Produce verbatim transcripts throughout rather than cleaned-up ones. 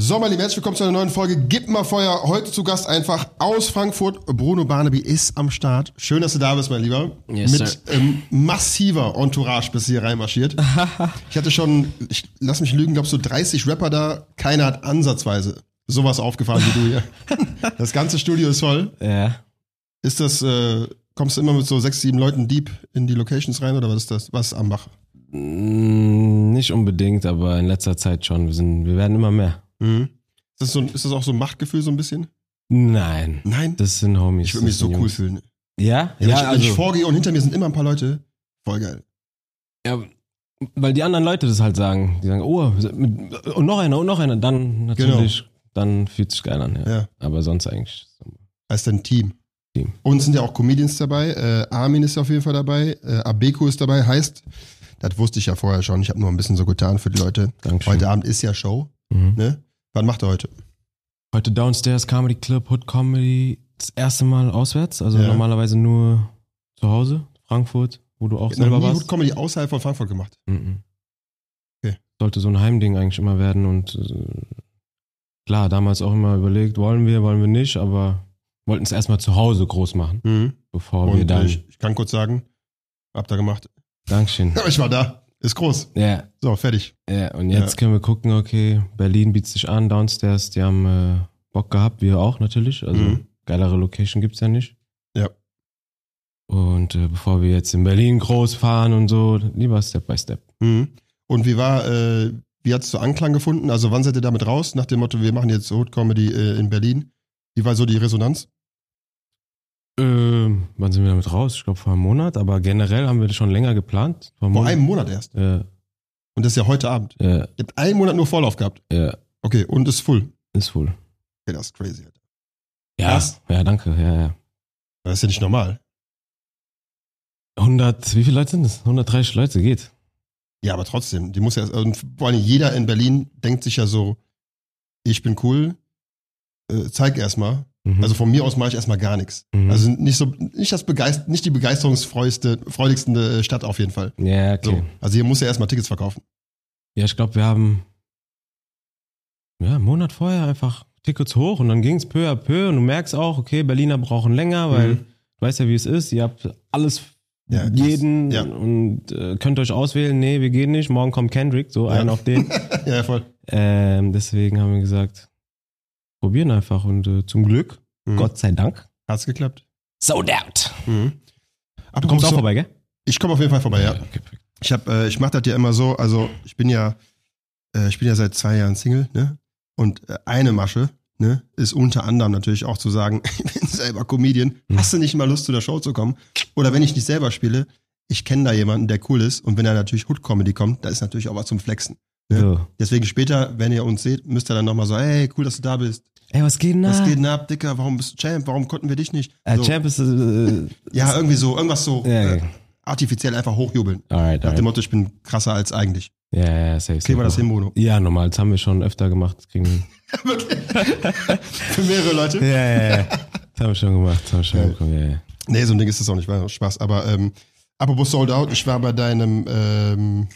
So, meine Lieben, herzlich willkommen zu einer neuen Folge. Gib mal Feuer. Heute zu Gast einfach aus Frankfurt. Bruno Barnaby ist am Start. Schön, dass du da bist, mein Lieber. Yes, Mit ähm, massiver Entourage bist du hier reinmarschiert. Ich hatte schon, ich lass mich lügen, glaubst du, dreißig Rapper da. Keiner hat ansatzweise sowas aufgefahren wie du hier. Das ganze Studio ist voll. Ja. Ist das, äh, kommst du immer mit so sechs, sieben Leuten deep in die Locations rein oder was ist das? Was ist Ambach? Mm, nicht unbedingt, aber in letzter Zeit schon. Wir, sind, wir werden immer mehr. Mhm. Ist das, so, ist das auch so ein Machtgefühl so ein bisschen? Nein. Nein? Das sind Homies. Ich würde mich so Jungs. cool fühlen. Ja? Ja, Ja, wenn, ich, wenn also, ich vorgehe und hinter mir sind immer ein paar Leute, voll geil. ja, weil die anderen Leute das halt sagen. Die sagen, oh, mit, und noch einer, und noch einer. Dann natürlich, genau. Dann fühlt sich geil an. Ja. Ja. Aber sonst eigentlich. Heißt dann Team. Team. Und sind ja auch Comedians dabei. Äh, Armin ist auf jeden Fall dabei. Äh, Abeko ist dabei. Heißt, das wusste ich ja vorher schon. Ich habe nur ein bisschen so getan für die Leute. Dankeschön. Heute Abend ist ja Show. Mhm. Ne? Was macht er heute? Heute Downstairs Comedy Club, Hood Comedy. Das erste Mal auswärts. Also Ja. normalerweise nur zu Hause, Frankfurt, wo du auch Ich habe selber noch nie warst. Hood Comedy außerhalb von Frankfurt gemacht. Mhm. Okay. Sollte so ein Heimding eigentlich immer werden und äh, klar, damals auch immer überlegt, wollen wir, wollen wir nicht, aber wollten es erstmal zu Hause groß machen, Mhm. bevor wir Und dann... ich, ich kann kurz sagen, hab da gemacht. Dankeschön. Aber ich war da. Ist groß. Ja, So, fertig. ja, und jetzt Ja. können wir gucken, okay, Berlin bietet sich an, Downstairs, die haben äh, Bock gehabt, wir auch natürlich, also Mhm. geilere Location gibt's ja nicht. Ja. Und äh, bevor wir jetzt in Berlin groß fahren und so, lieber Step by Step. Mhm. Und wie war, äh, wie hat's so Anklang gefunden? Also wann seid ihr damit raus? Nach dem Motto, wir machen jetzt Hood Comedy äh, in Berlin. Wie war so die Resonanz? Ähm, wann sind wir damit raus? Ich glaube vor einem Monat, aber generell haben wir das schon länger geplant. Vor, Vor einem Monat erst. Ja, Und das ist ja heute Abend. ja, Ihr habt einen Monat nur Vorlauf gehabt. ja, Okay, und ist full. ist wohl. Okay, das ist crazy. Alter. Ja, Krass. ja, danke, ja, ja. Das ist ja nicht normal. hundert, wie viele Leute sind es? hundertdreißig Leute, geht. Ja, aber trotzdem, die muss ja, und vor allem jeder in Berlin denkt sich ja so, ich bin cool, äh, zeig erstmal. Mhm. Also von mir aus mache ich erstmal gar nichts. Mhm. Also nicht so, nicht das Begeist, nicht die begeisterungsfreudigste, freudigste Stadt auf jeden Fall. Ja, okay. So. Also hier muss ja erstmal Tickets verkaufen. Ja, ich glaube, wir haben ja, einen Monat vorher einfach Tickets hoch und dann ging es peu à peu und du merkst auch, okay, Berliner brauchen länger, weil Mhm. du weißt ja, wie es ist. Ihr habt alles, Ja, jeden ja. und äh, könnt euch auswählen, nee, wir gehen nicht, morgen kommt Kendrick, so Ja. einen auf den. Ja, voll. ähm, deswegen haben wir gesagt, probieren einfach und äh, zum Glück, Mhm. Gott sei Dank, Hat's geklappt. sold out. Mhm. Du kommst auch so, vorbei, gell? Ich komme auf jeden Fall vorbei, ja. okay, perfekt. Ich hab, äh, ich mache das ja immer so, also ich bin ja, äh, ich bin ja seit zwei Jahren Single, ne? Und äh, eine Masche, ne, ist unter anderem natürlich auch zu sagen, ich bin selber Comedian, Hm. hast du nicht mal Lust zu der Show zu kommen? Oder wenn ich nicht selber spiele, ich kenne da jemanden, der cool ist und wenn da natürlich Hood Comedy kommt, da ist natürlich auch was zum Flexen. Ne? So. Deswegen später, wenn ihr uns seht, müsst ihr dann nochmal so, hey, cool, dass du da bist. Ey, was geht denn Was ab? geht denn ab, Dicker? Warum bist du Champ? Warum konnten wir dich nicht? Äh, So. Champ ist, äh, Ja, irgendwie so, irgendwas so ja, äh, artifiziell einfach hochjubeln. alright, Nach dem alright. Motto, ich bin krasser als eigentlich. Ja, ja, safe. Kriegen wir das hin, Bruno? Ja, normal. Das haben wir schon öfter gemacht. Kriegen wir. Wirklich? Für mehrere Leute? Ja, ja, ja. Das haben wir schon gemacht. Das haben wir schon Ja. bekommen, ja, ja. Nee, so ein Ding ist das auch nicht, war Spaß. Aber ähm, apropos Sold Out, ich war bei deinem, ähm,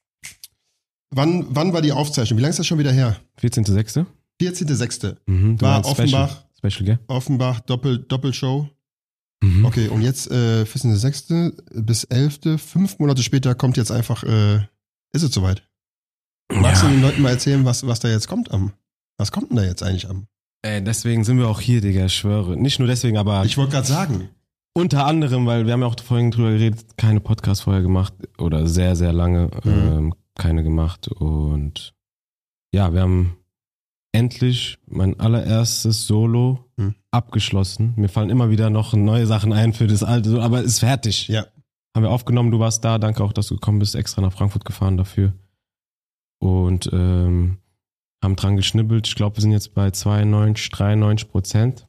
wann, wann war die Aufzeichnung? Wie lange ist das schon wieder her? vierzehnter sechster vierzehnter sechster Mhm, du War meinst Offenbach. Special, Special, gell? Offenbach, Doppel, Doppelshow. Mhm. Okay, und jetzt äh, vierzehnter sechster bis elfter Fünf Monate später kommt jetzt einfach, äh, ist es soweit. Magst Ja. du den Leuten mal erzählen, was, was da jetzt kommt am, was kommt denn da jetzt eigentlich am? Ey, deswegen sind wir auch hier, Digga, ich schwöre. Nicht nur deswegen, aber Ich wollte gerade sagen. unter anderem, weil wir haben ja auch vorhin drüber geredet, keine Podcasts vorher gemacht oder sehr, sehr lange Mhm. ähm, keine gemacht. Und ja, wir haben endlich mein allererstes Solo Mhm. abgeschlossen. Mir fallen immer wieder noch neue Sachen ein für das alte, aber ist fertig. Ja. Haben wir aufgenommen, du warst da, danke auch, dass du gekommen bist, extra nach Frankfurt gefahren dafür. Und ähm, haben dran geschnibbelt. Ich glaube, wir sind jetzt bei zweiundneunzig, dreiundneunzig Prozent.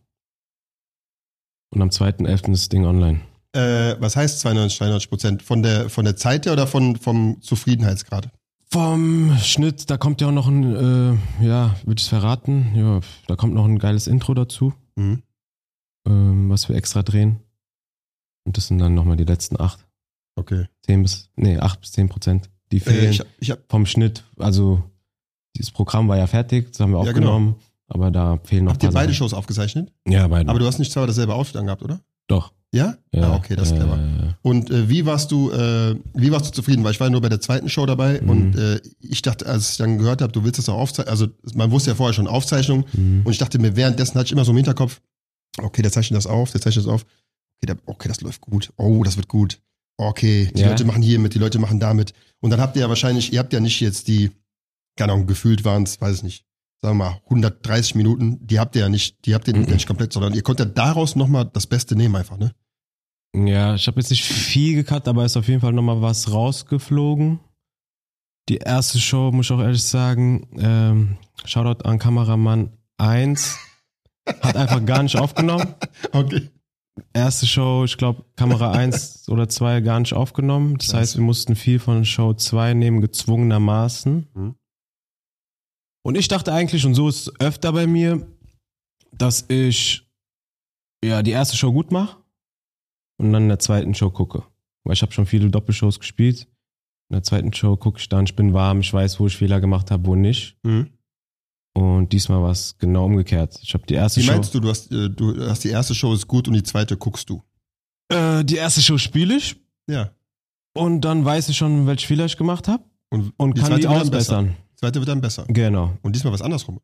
Und am zweiten elften ist das Ding online. Äh, was heißt zweiundneunzig, dreiundneunzig Prozent? Von der, von der Zeit her oder von, vom Zufriedenheitsgrad? Vom Schnitt, da kommt ja auch noch ein, äh, ja, würde ich es verraten, ja, da kommt noch ein geiles Intro dazu, Mhm. ähm, was wir extra drehen. Und das sind dann nochmal die letzten acht, Okay. zehn bis, nee, acht bis zehn Prozent, die Äh, fehlen ich, ich hab, vom Schnitt, also dieses Programm war ja fertig, das haben wir Ja, aufgenommen, aber da fehlen noch Habt ihr ein paar beide Sachen. Shows aufgezeichnet? Ja, beide. Aber du hast nicht zweimal dasselbe Outfit angehabt, oder? Doch. Ja? Ja, ah, okay, das ist clever. äh, Und äh, wie warst du, äh, wie warst du zufrieden? Weil ich war ja nur bei der zweiten Show dabei Mhm. und äh, ich dachte, als ich dann gehört habe, du willst das auch aufzeichnen, also man wusste ja vorher schon Aufzeichnung Mhm. und ich dachte mir, währenddessen hatte ich immer so im Hinterkopf, okay, der zeichnet das auf, der zeichnet das auf, okay, der, okay, das läuft gut, oh, das wird gut, okay, die Ja. Leute machen hier mit, die Leute machen damit und dann habt ihr ja wahrscheinlich, ihr habt ja nicht jetzt die, keine Ahnung, gefühlt waren es, weiß ich nicht, sagen wir mal hundertdreißig Minuten, die habt ihr ja nicht, die habt ihr Mhm. nicht komplett, sondern ihr konntet daraus nochmal das Beste nehmen einfach, ne? Ja, ich habe jetzt nicht viel gecuttet, aber ist auf jeden Fall nochmal was rausgeflogen. Die erste Show, muss ich auch ehrlich sagen, ähm, Shoutout an Kameramann eins, hat einfach gar nicht aufgenommen. Okay. Erste Show, ich glaube, Kamera eins oder zwei gar nicht aufgenommen. Das Scheiße. heißt, wir mussten viel von Show zwei nehmen, gezwungenermaßen. Mhm. Und ich dachte eigentlich, und so ist es öfter bei mir, dass ich ja die erste Show gut mache und dann in der zweiten Show gucke. Weil ich habe schon viele Doppelshows gespielt. In der zweiten Show gucke ich dann, ich bin warm, ich weiß, wo ich Fehler gemacht habe, wo nicht. Mhm. Und diesmal war es genau umgekehrt. Ich habe die erste Wie Show. meinst du, du hast, äh, du hast die erste Show ist gut und die zweite guckst du? Äh, die erste Show spiele ich Ja. und dann weiß ich schon, welche Fehler ich gemacht habe Und, und die kann zweite die wird dann besser. ausbessern. Die zweite wird dann besser. Genau. Und diesmal was andersrum.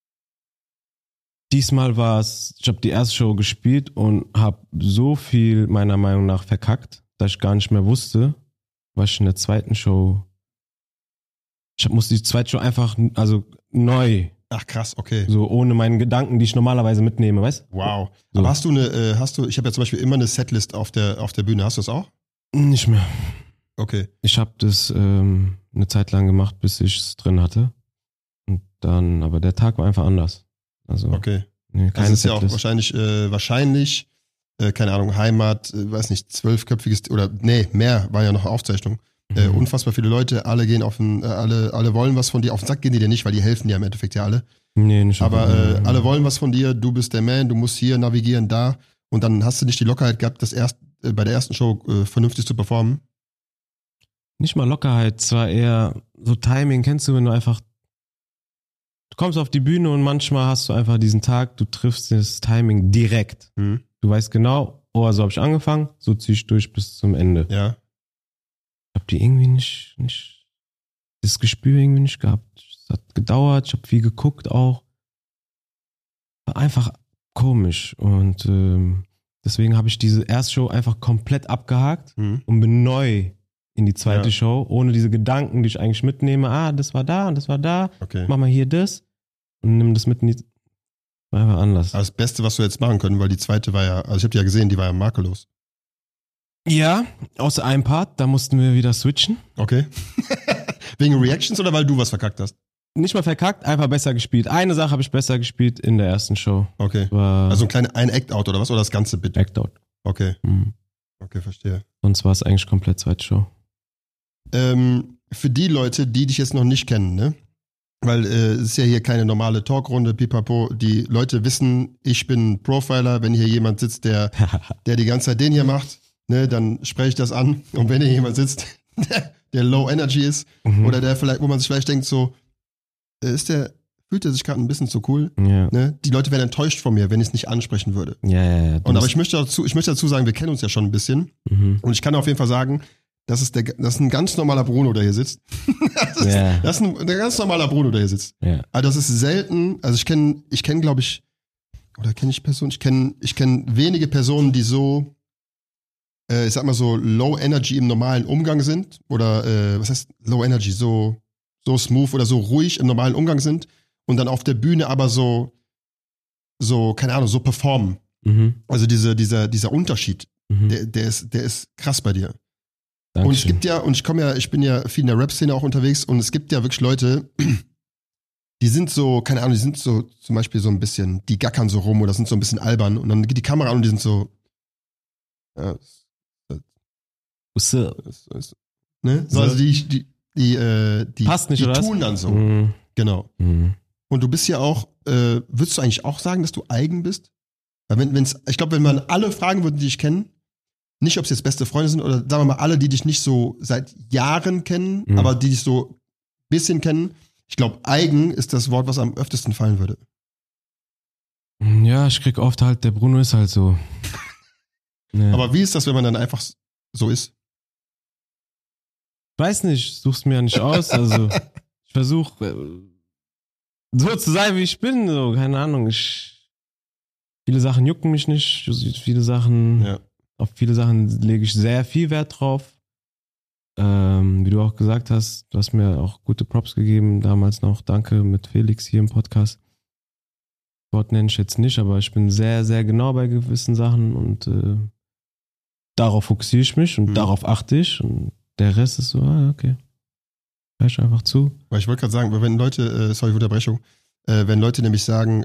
Diesmal war es, ich habe die erste Show gespielt und habe so viel meiner Meinung nach verkackt, dass ich gar nicht mehr wusste, was ich in der zweiten Show. Ich hab, musste die zweite Show einfach, also neu, Ach krass, okay. so ohne meinen Gedanken, die ich normalerweise mitnehme, weißt Wow. So. Aber hast du eine, äh, hast du, ich habe ja zum Beispiel immer eine Setlist auf der, auf der Bühne. Hast du das auch? Nicht mehr. Okay. Ich habe das ähm, eine Zeit lang gemacht, bis ich es drin hatte. Und dann, aber der Tag war einfach anders. Also, Okay. nee, Das keine ist ja auch Setlist. wahrscheinlich, äh, wahrscheinlich, äh, keine Ahnung, Heimat, äh, weiß nicht, zwölfköpfiges, oder nee, mehr, war ja noch Aufzeichnung. Äh, Mhm. unfassbar viele Leute, alle gehen auf den, äh, alle, alle wollen was von dir. Auf den Sack gehen die dir nicht, weil die helfen dir im Endeffekt ja alle. Nee, nicht Aber auf- äh, alle wollen was von dir, du bist der Man, du musst hier navigieren, da. Und dann hast du nicht die Lockerheit gehabt, das erst, äh, bei der ersten Show äh, vernünftig zu performen. Nicht mal Lockerheit, zwar eher so Timing, kennst du, wenn du einfach, du kommst auf die Bühne und manchmal hast du einfach diesen Tag, du triffst das Timing direkt. Hm. Du weißt genau, oh, so habe ich angefangen, so zieh ich durch bis zum Ende. Ja. Ich habe die irgendwie nicht, nicht, das Gespür irgendwie nicht gehabt. Es hat gedauert, ich habe viel geguckt auch. War einfach komisch und ähm, deswegen habe ich diese Erstshow einfach komplett abgehakt Hm. und bin neu in die zweite Ja. Show, ohne diese Gedanken, die ich eigentlich mitnehme. Ah, das war da und das war da. Okay. Mach mal hier das und nimm das mit in die. War einfach anders. Aber das Beste, was wir jetzt machen können, weil die zweite war ja, also ich habe die ja gesehen, die war ja makellos. Ja, außer einem Part, da mussten wir wieder switchen. Okay. Wegen Reactions oder weil du was verkackt hast? Nicht mal verkackt, einfach besser gespielt. Eine Sache habe ich besser gespielt in der ersten Show. Okay. War Also ein kleiner, ein Act-Out oder was? Oder das ganze Bit? Act-Out. Okay. Mhm. Okay, verstehe. Sonst war es eigentlich komplett zweite Show. Ähm, für die Leute, die dich jetzt noch nicht kennen, ne? Weil äh, es ist ja hier keine normale Talkrunde, pipapo. Die Leute wissen, ich bin Profiler. Wenn hier jemand sitzt, der, der die ganze Zeit den hier macht, ne, dann spreche ich das an. Und wenn hier jemand sitzt, der, der Low Energy ist, Mhm. oder der vielleicht, wo man sich vielleicht denkt, so, äh, ist der, fühlt er sich gerade ein bisschen zu cool? Ja. Ne? Die Leute wären enttäuscht von mir, wenn ich es nicht ansprechen würde. Ja, ja, ja. Du Und aber musst- ich möchte dazu, ich möchte dazu sagen, wir kennen uns ja schon ein bisschen. Mhm. Und ich kann auf jeden Fall sagen, das ist, der, das ist ein ganz normaler Bruno, der hier sitzt. das, ist, Ja. das ist ein, ein ganz normaler Bruno, der hier sitzt. Ja. Also das ist selten, also ich kenne, ich kenne glaube ich, oder kenne ich Personen, ich kenne ich kenn wenige Personen, die so, äh, ich sag mal so Low Energy im normalen Umgang sind. Oder äh, was heißt Low Energy, so, so smooth oder so ruhig im normalen Umgang sind. Und dann auf der Bühne aber so, so, keine Ahnung, so performen. Mhm. Also diese, dieser, dieser Unterschied, Mhm. der, der, ist, der ist krass bei dir. Dankeschön. Und es gibt ja, und ich komme ja, ich bin ja viel in der Rap-Szene auch unterwegs und es gibt ja wirklich Leute, die sind so, keine Ahnung, die sind so zum Beispiel so ein bisschen, die gackern so rum oder sind so ein bisschen albern und dann geht die Kamera an und die sind so, ja, What's up? das, das, ne? So, also die, die, die, äh, die, Passt nicht, die oder was? tun dann so. Mhm. Genau. Mhm. Und du bist ja auch, äh, würdest du eigentlich auch sagen, dass du eigen bist? Weil wenn, wenn's, ich glaube, wenn man alle fragen würde, die dich kennen, nicht, ob es jetzt beste Freunde sind oder sagen wir mal alle, die dich nicht so seit Jahren kennen, Mhm. aber die dich so ein bisschen kennen, Ich glaube, eigen ist das Wort, was am öftesten fallen würde. Ja, ich krieg oft halt, der Bruno ist halt so. Ja. Aber wie ist das, wenn man dann einfach so ist? Ich weiß nicht, such's mir ja nicht aus. Also ich versuche so zu sein, wie ich bin. So, keine Ahnung. Ich, viele Sachen jucken mich nicht. Viele Sachen, Ja. auf viele Sachen lege ich sehr viel Wert drauf. Ähm, wie du auch gesagt hast, du hast mir auch gute Props gegeben. Damals noch Danke mit Felix hier im Podcast. Wort nenne ich jetzt nicht, aber ich bin sehr, sehr genau bei gewissen Sachen und äh, darauf fokussiere ich mich und Mhm. darauf achte ich und der Rest ist so, ah, okay. Hör ich einfach zu. Weil ich wollte gerade sagen, wenn Leute, äh, sorry für Unterbrechung, äh, wenn Leute nämlich sagen,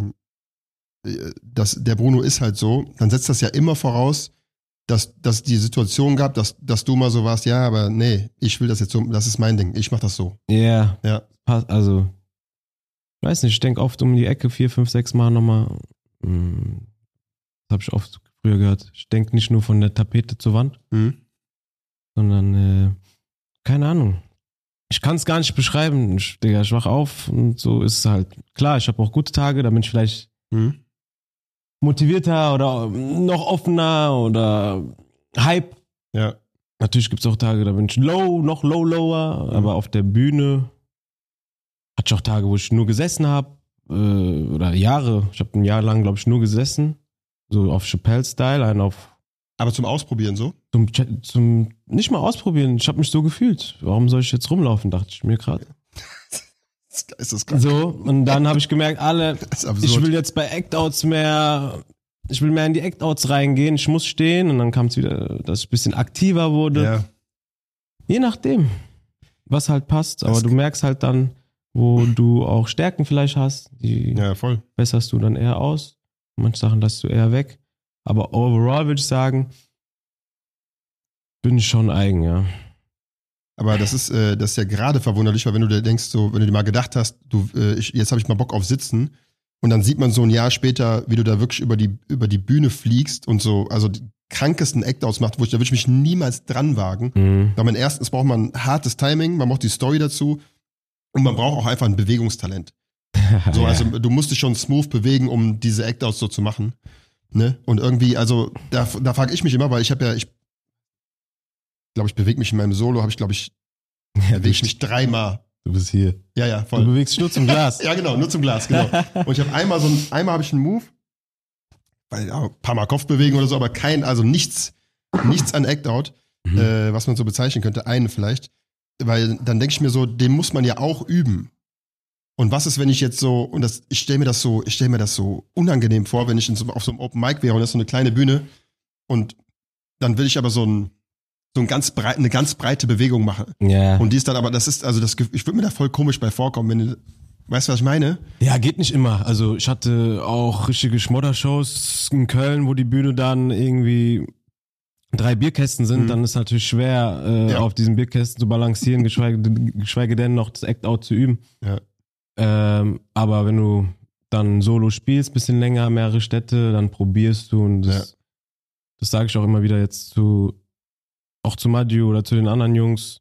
äh, dass der Bruno ist halt so, dann setzt das ja immer voraus, dass dass die Situation gab, dass, dass du mal so warst, ja, aber nee, ich will das jetzt so, das ist mein Ding, ich mach das so. Ja, Ja. passt, also, ich weiß nicht, ich denke oft um die Ecke vier, fünf, sechs Mal nochmal. Hm, das habe ich oft früher gehört. Ich denke nicht nur von der Tapete zur Wand, Mhm. sondern, äh, keine Ahnung. Ich kann es gar nicht beschreiben. Ich, Digga, ich wach auf und so ist es halt. Klar, ich habe auch gute Tage, da bin ich vielleicht Mhm. motivierter oder noch offener oder Hype. Ja. Natürlich gibt es auch Tage, da bin ich low, noch low, lower, Mhm. aber auf der Bühne hatte ich auch Tage, wo ich nur gesessen habe äh, oder Jahre. Ich habe ein Jahr lang, glaube ich, nur gesessen. So auf Chappelle-Style, einen auf Aber zum Ausprobieren so? zum, Chat- zum nicht mal ausprobieren. Ich habe mich so gefühlt. Warum soll ich jetzt rumlaufen, dachte ich mir gerade. Ist das krass? So, und dann habe ich gemerkt, alle, Das ist absurd. ich will jetzt bei Act-Outs mehr, ich will mehr in die Act-Outs reingehen, ich muss stehen und dann kam es wieder, dass ich ein bisschen aktiver wurde. Ja. Je nachdem, was halt passt. Aber Das- du merkst halt dann, wo du auch Stärken vielleicht hast, die Ja, voll. besserst du dann eher aus. Manche Sachen lässt du eher weg. Aber overall würde ich sagen, bin ich schon eigen, ja. Aber das ist, äh, das ist ja gerade verwunderlich, weil wenn du dir denkst, so, wenn du dir mal gedacht hast, du, äh, ich, jetzt habe ich mal Bock auf Sitzen und dann sieht man so ein Jahr später, wie du da wirklich über die, über die Bühne fliegst und so, also die krankesten Act-Outs macht, wo ich, da würde ich mich niemals dran wagen. Mhm. Weil man erstens braucht man hartes Timing, man braucht die Story dazu und man braucht auch einfach ein Bewegungstalent. So, Ja. also du musst dich schon smooth bewegen, um diese Act-Outs so zu machen. Ne? Und irgendwie, also da, da frage ich mich immer, weil ich habe ja, ich glaube, ich bewege mich in meinem Solo, habe ich, glaube ich, Ja, bewege du, ich mich dreimal. du bist hier. Ja, ja, Du voll. bewegst dich nur zum Glas. Ja, genau, nur zum Glas, genau. Und ich habe einmal so ein, einmal habe ich einen Move, weil ja, ein paar Mal Kopf bewegen oder so, aber kein, also nichts, nichts an Act-Out, Mhm. äh, was man so bezeichnen könnte, einen vielleicht. Weil dann denke ich mir so, den muss man ja auch üben. Und was ist, wenn ich jetzt so, und das, ich stelle mir das so, ich stelle mir das so unangenehm vor, wenn ich in so, auf so einem Open Mic wäre und das ist so eine kleine Bühne und dann will ich aber so ein, so ein ganz breit, eine ganz breite Bewegung machen. Ja. Und die ist dann aber, das ist, also das, Ge- ich würde mir da voll komisch bei vorkommen, wenn du, weißt du, was ich meine? Ja, geht nicht immer. Also ich hatte auch richtige Schmoddershows in Köln, wo die Bühne dann irgendwie drei Bierkästen sind, Mhm. dann ist natürlich schwer, äh, Ja. auf diesen Bierkästen zu balancieren, geschweige, geschweige denn noch das Act-Out zu üben. Ja. Ähm, aber wenn du dann Solo spielst, bisschen länger, mehrere Städte, dann probierst du und das, Ja. das sage ich auch immer wieder jetzt zu, auch zu Madju oder zu den anderen Jungs.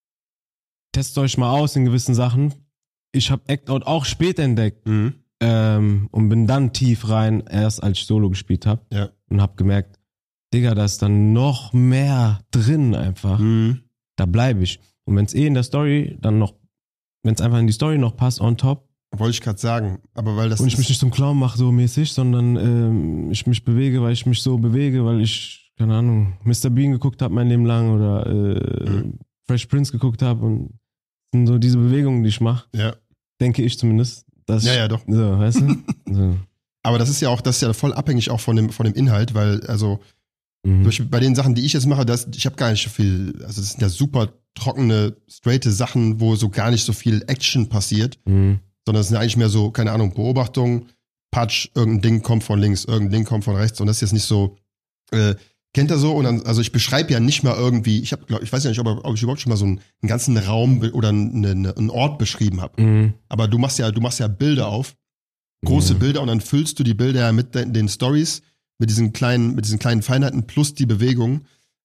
Testet euch mal aus in gewissen Sachen. Ich habe Act-Out auch spät entdeckt. Mhm. Ähm, und bin dann tief rein, erst als ich Solo gespielt habe. Ja. Und hab gemerkt, Digga, da ist dann noch mehr drin einfach. Mhm. Da bleibe ich. Und wenn es eh in der Story dann noch, wenn es einfach in die Story noch passt, on top, Wollte ich gerade sagen, aber weil das und ich ist, mich nicht zum Clown mache, so mäßig, sondern ähm, ich mich bewege, weil ich mich so bewege, weil ich, keine Ahnung, Mister Bean geguckt habe mein Leben lang oder äh, Mhm. Fresh Prince geguckt habe und das sind so diese Bewegungen, die ich mache, ja, denke ich zumindest. Dass ja, ich, ja, doch. So, weißt du? So. Aber das ist ja auch, das ist ja voll abhängig auch von dem, von dem Inhalt, weil, also, Mhm. zum Beispiel bei den Sachen, die ich jetzt mache, das, ich habe gar nicht so viel, also das sind ja super trockene, straighte Sachen, wo so gar nicht so viel Action passiert, Mhm. sondern es sind ja eigentlich mehr so, keine Ahnung, Beobachtung, Patsch, irgendein Ding kommt von links, irgendein Ding kommt von rechts und das ist jetzt nicht so, äh, kennt er so? Und dann, also ich beschreibe ja nicht mal irgendwie, ich habe, glaub, ich weiß ja nicht, ob, ob ich überhaupt schon mal so einen, einen ganzen Raum be- oder eine, eine, einen Ort beschrieben habe. Mhm. Aber du machst ja, du machst ja Bilder auf, große Ja. Bilder und dann füllst du die Bilder ja mit den, den Stories, mit diesen kleinen, mit diesen kleinen Feinheiten plus die Bewegung.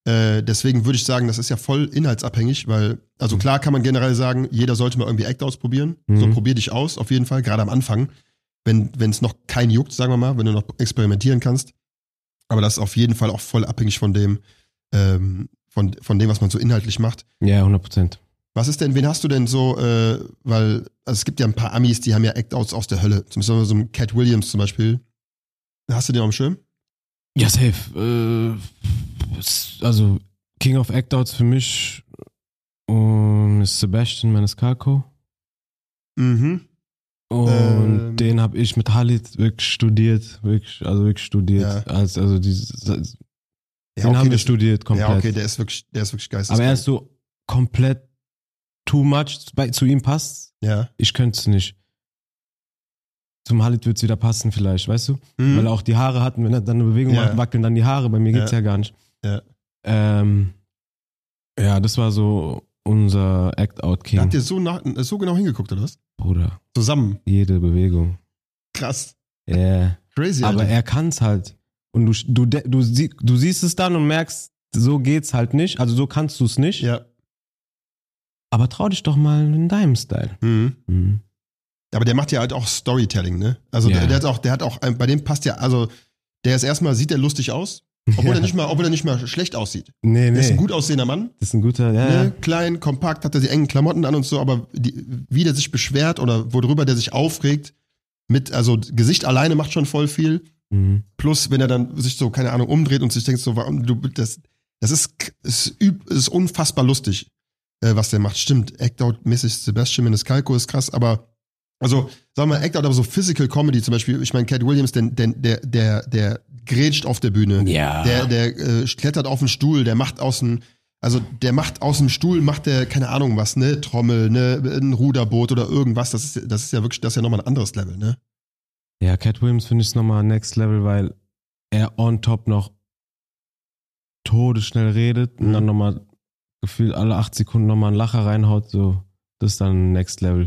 Äh, deswegen würde ich sagen, das ist ja voll inhaltsabhängig, weil, also klar kann man generell sagen, jeder sollte mal irgendwie Act-Outs probieren. Mhm. So, probier dich aus, auf jeden Fall, gerade am Anfang. Wenn es noch keinen juckt, sagen wir mal, wenn du noch experimentieren kannst. Aber das ist auf jeden Fall auch voll abhängig von dem, ähm, von, von dem, was man so inhaltlich macht. Ja, hundert Prozent. Was ist denn, wen hast du denn so, äh, weil, also es gibt ja ein paar Amis, die haben ja Act-Outs aus der Hölle. Zum Beispiel so ein Cat Williams zum Beispiel. Hast du den auf dem Schirm? Ja, safe. Äh, also King of Act-Outs für mich um, ist Sebastian Maniscalco. Mhm. Und Ähm. den habe ich mit Halit wirklich studiert, wirklich, also wirklich studiert. Ja. Also, also dieses, Ja, den okay, haben wir das- studiert komplett. Ja, okay, der ist wirklich, der ist wirklich geisteskrank. Aber er ist so komplett too much, bei, zu ihm passt. Ja. Ich könnte es nicht. Zum Halit wird es wieder passen vielleicht, weißt du? Mhm. Weil er auch die Haare hat, wenn er dann eine Bewegung Ja. macht, wackeln dann die Haare. Bei mir geht's Ja. ja gar nicht. Ja. Ähm, ja, das war so unser Act-Out-King. Habt ihr so, nach, so genau hingeguckt, oder was? Bruder, Zusammen. jede Bewegung. Krass. Yeah. Crazy, Aber Alter. er kann's halt. Und du, du, de- du, sie, du siehst es dann und merkst, so geht's halt nicht. Also so kannst du es nicht. Ja. Aber trau dich doch mal in deinem Style. Mhm. Mhm. Aber der macht ja halt auch Storytelling, ne? Also Ja. der, der hat auch, der hat auch, bei dem passt ja, also der ist erstmal, sieht der lustig aus, obwohl Ja. er nicht mal, obwohl er nicht mal schlecht aussieht. Nee, nee. Der ist ein gut aussehender Mann, Das ist ein guter, ja, ne? ja. Klein, kompakt, hat er die engen Klamotten an und so, aber die, wie der sich beschwert oder worüber der sich aufregt, mit, also Gesicht alleine macht schon voll viel. Mhm. Plus, wenn er dann sich so, keine Ahnung, umdreht und sich denkt so, warum du, das, das ist, ist, üb- ist unfassbar lustig, äh, was der macht. Stimmt, Act-Out-mäßig Sebastian Maniscalco ist krass, aber, also, sagen wir mal, Act-Out, aber so Physical Comedy zum Beispiel, ich meine, Cat Williams, der, der, der, der, der grätscht auf der Bühne. Ja. Der, der äh, klettert auf den Stuhl, der macht aus dem, also der macht aus dem Stuhl, macht der, keine Ahnung was, ne, Trommel, ne, ein Ruderboot oder irgendwas, das ist, das ist ja wirklich, das ist ja nochmal ein anderes Level, ne? Ja, Cat Williams finde ich nochmal next level, weil er on top noch todesschnell redet und Mhm. dann nochmal gefühlt alle acht Sekunden nochmal einen Lacher reinhaut, so, das ist dann next level.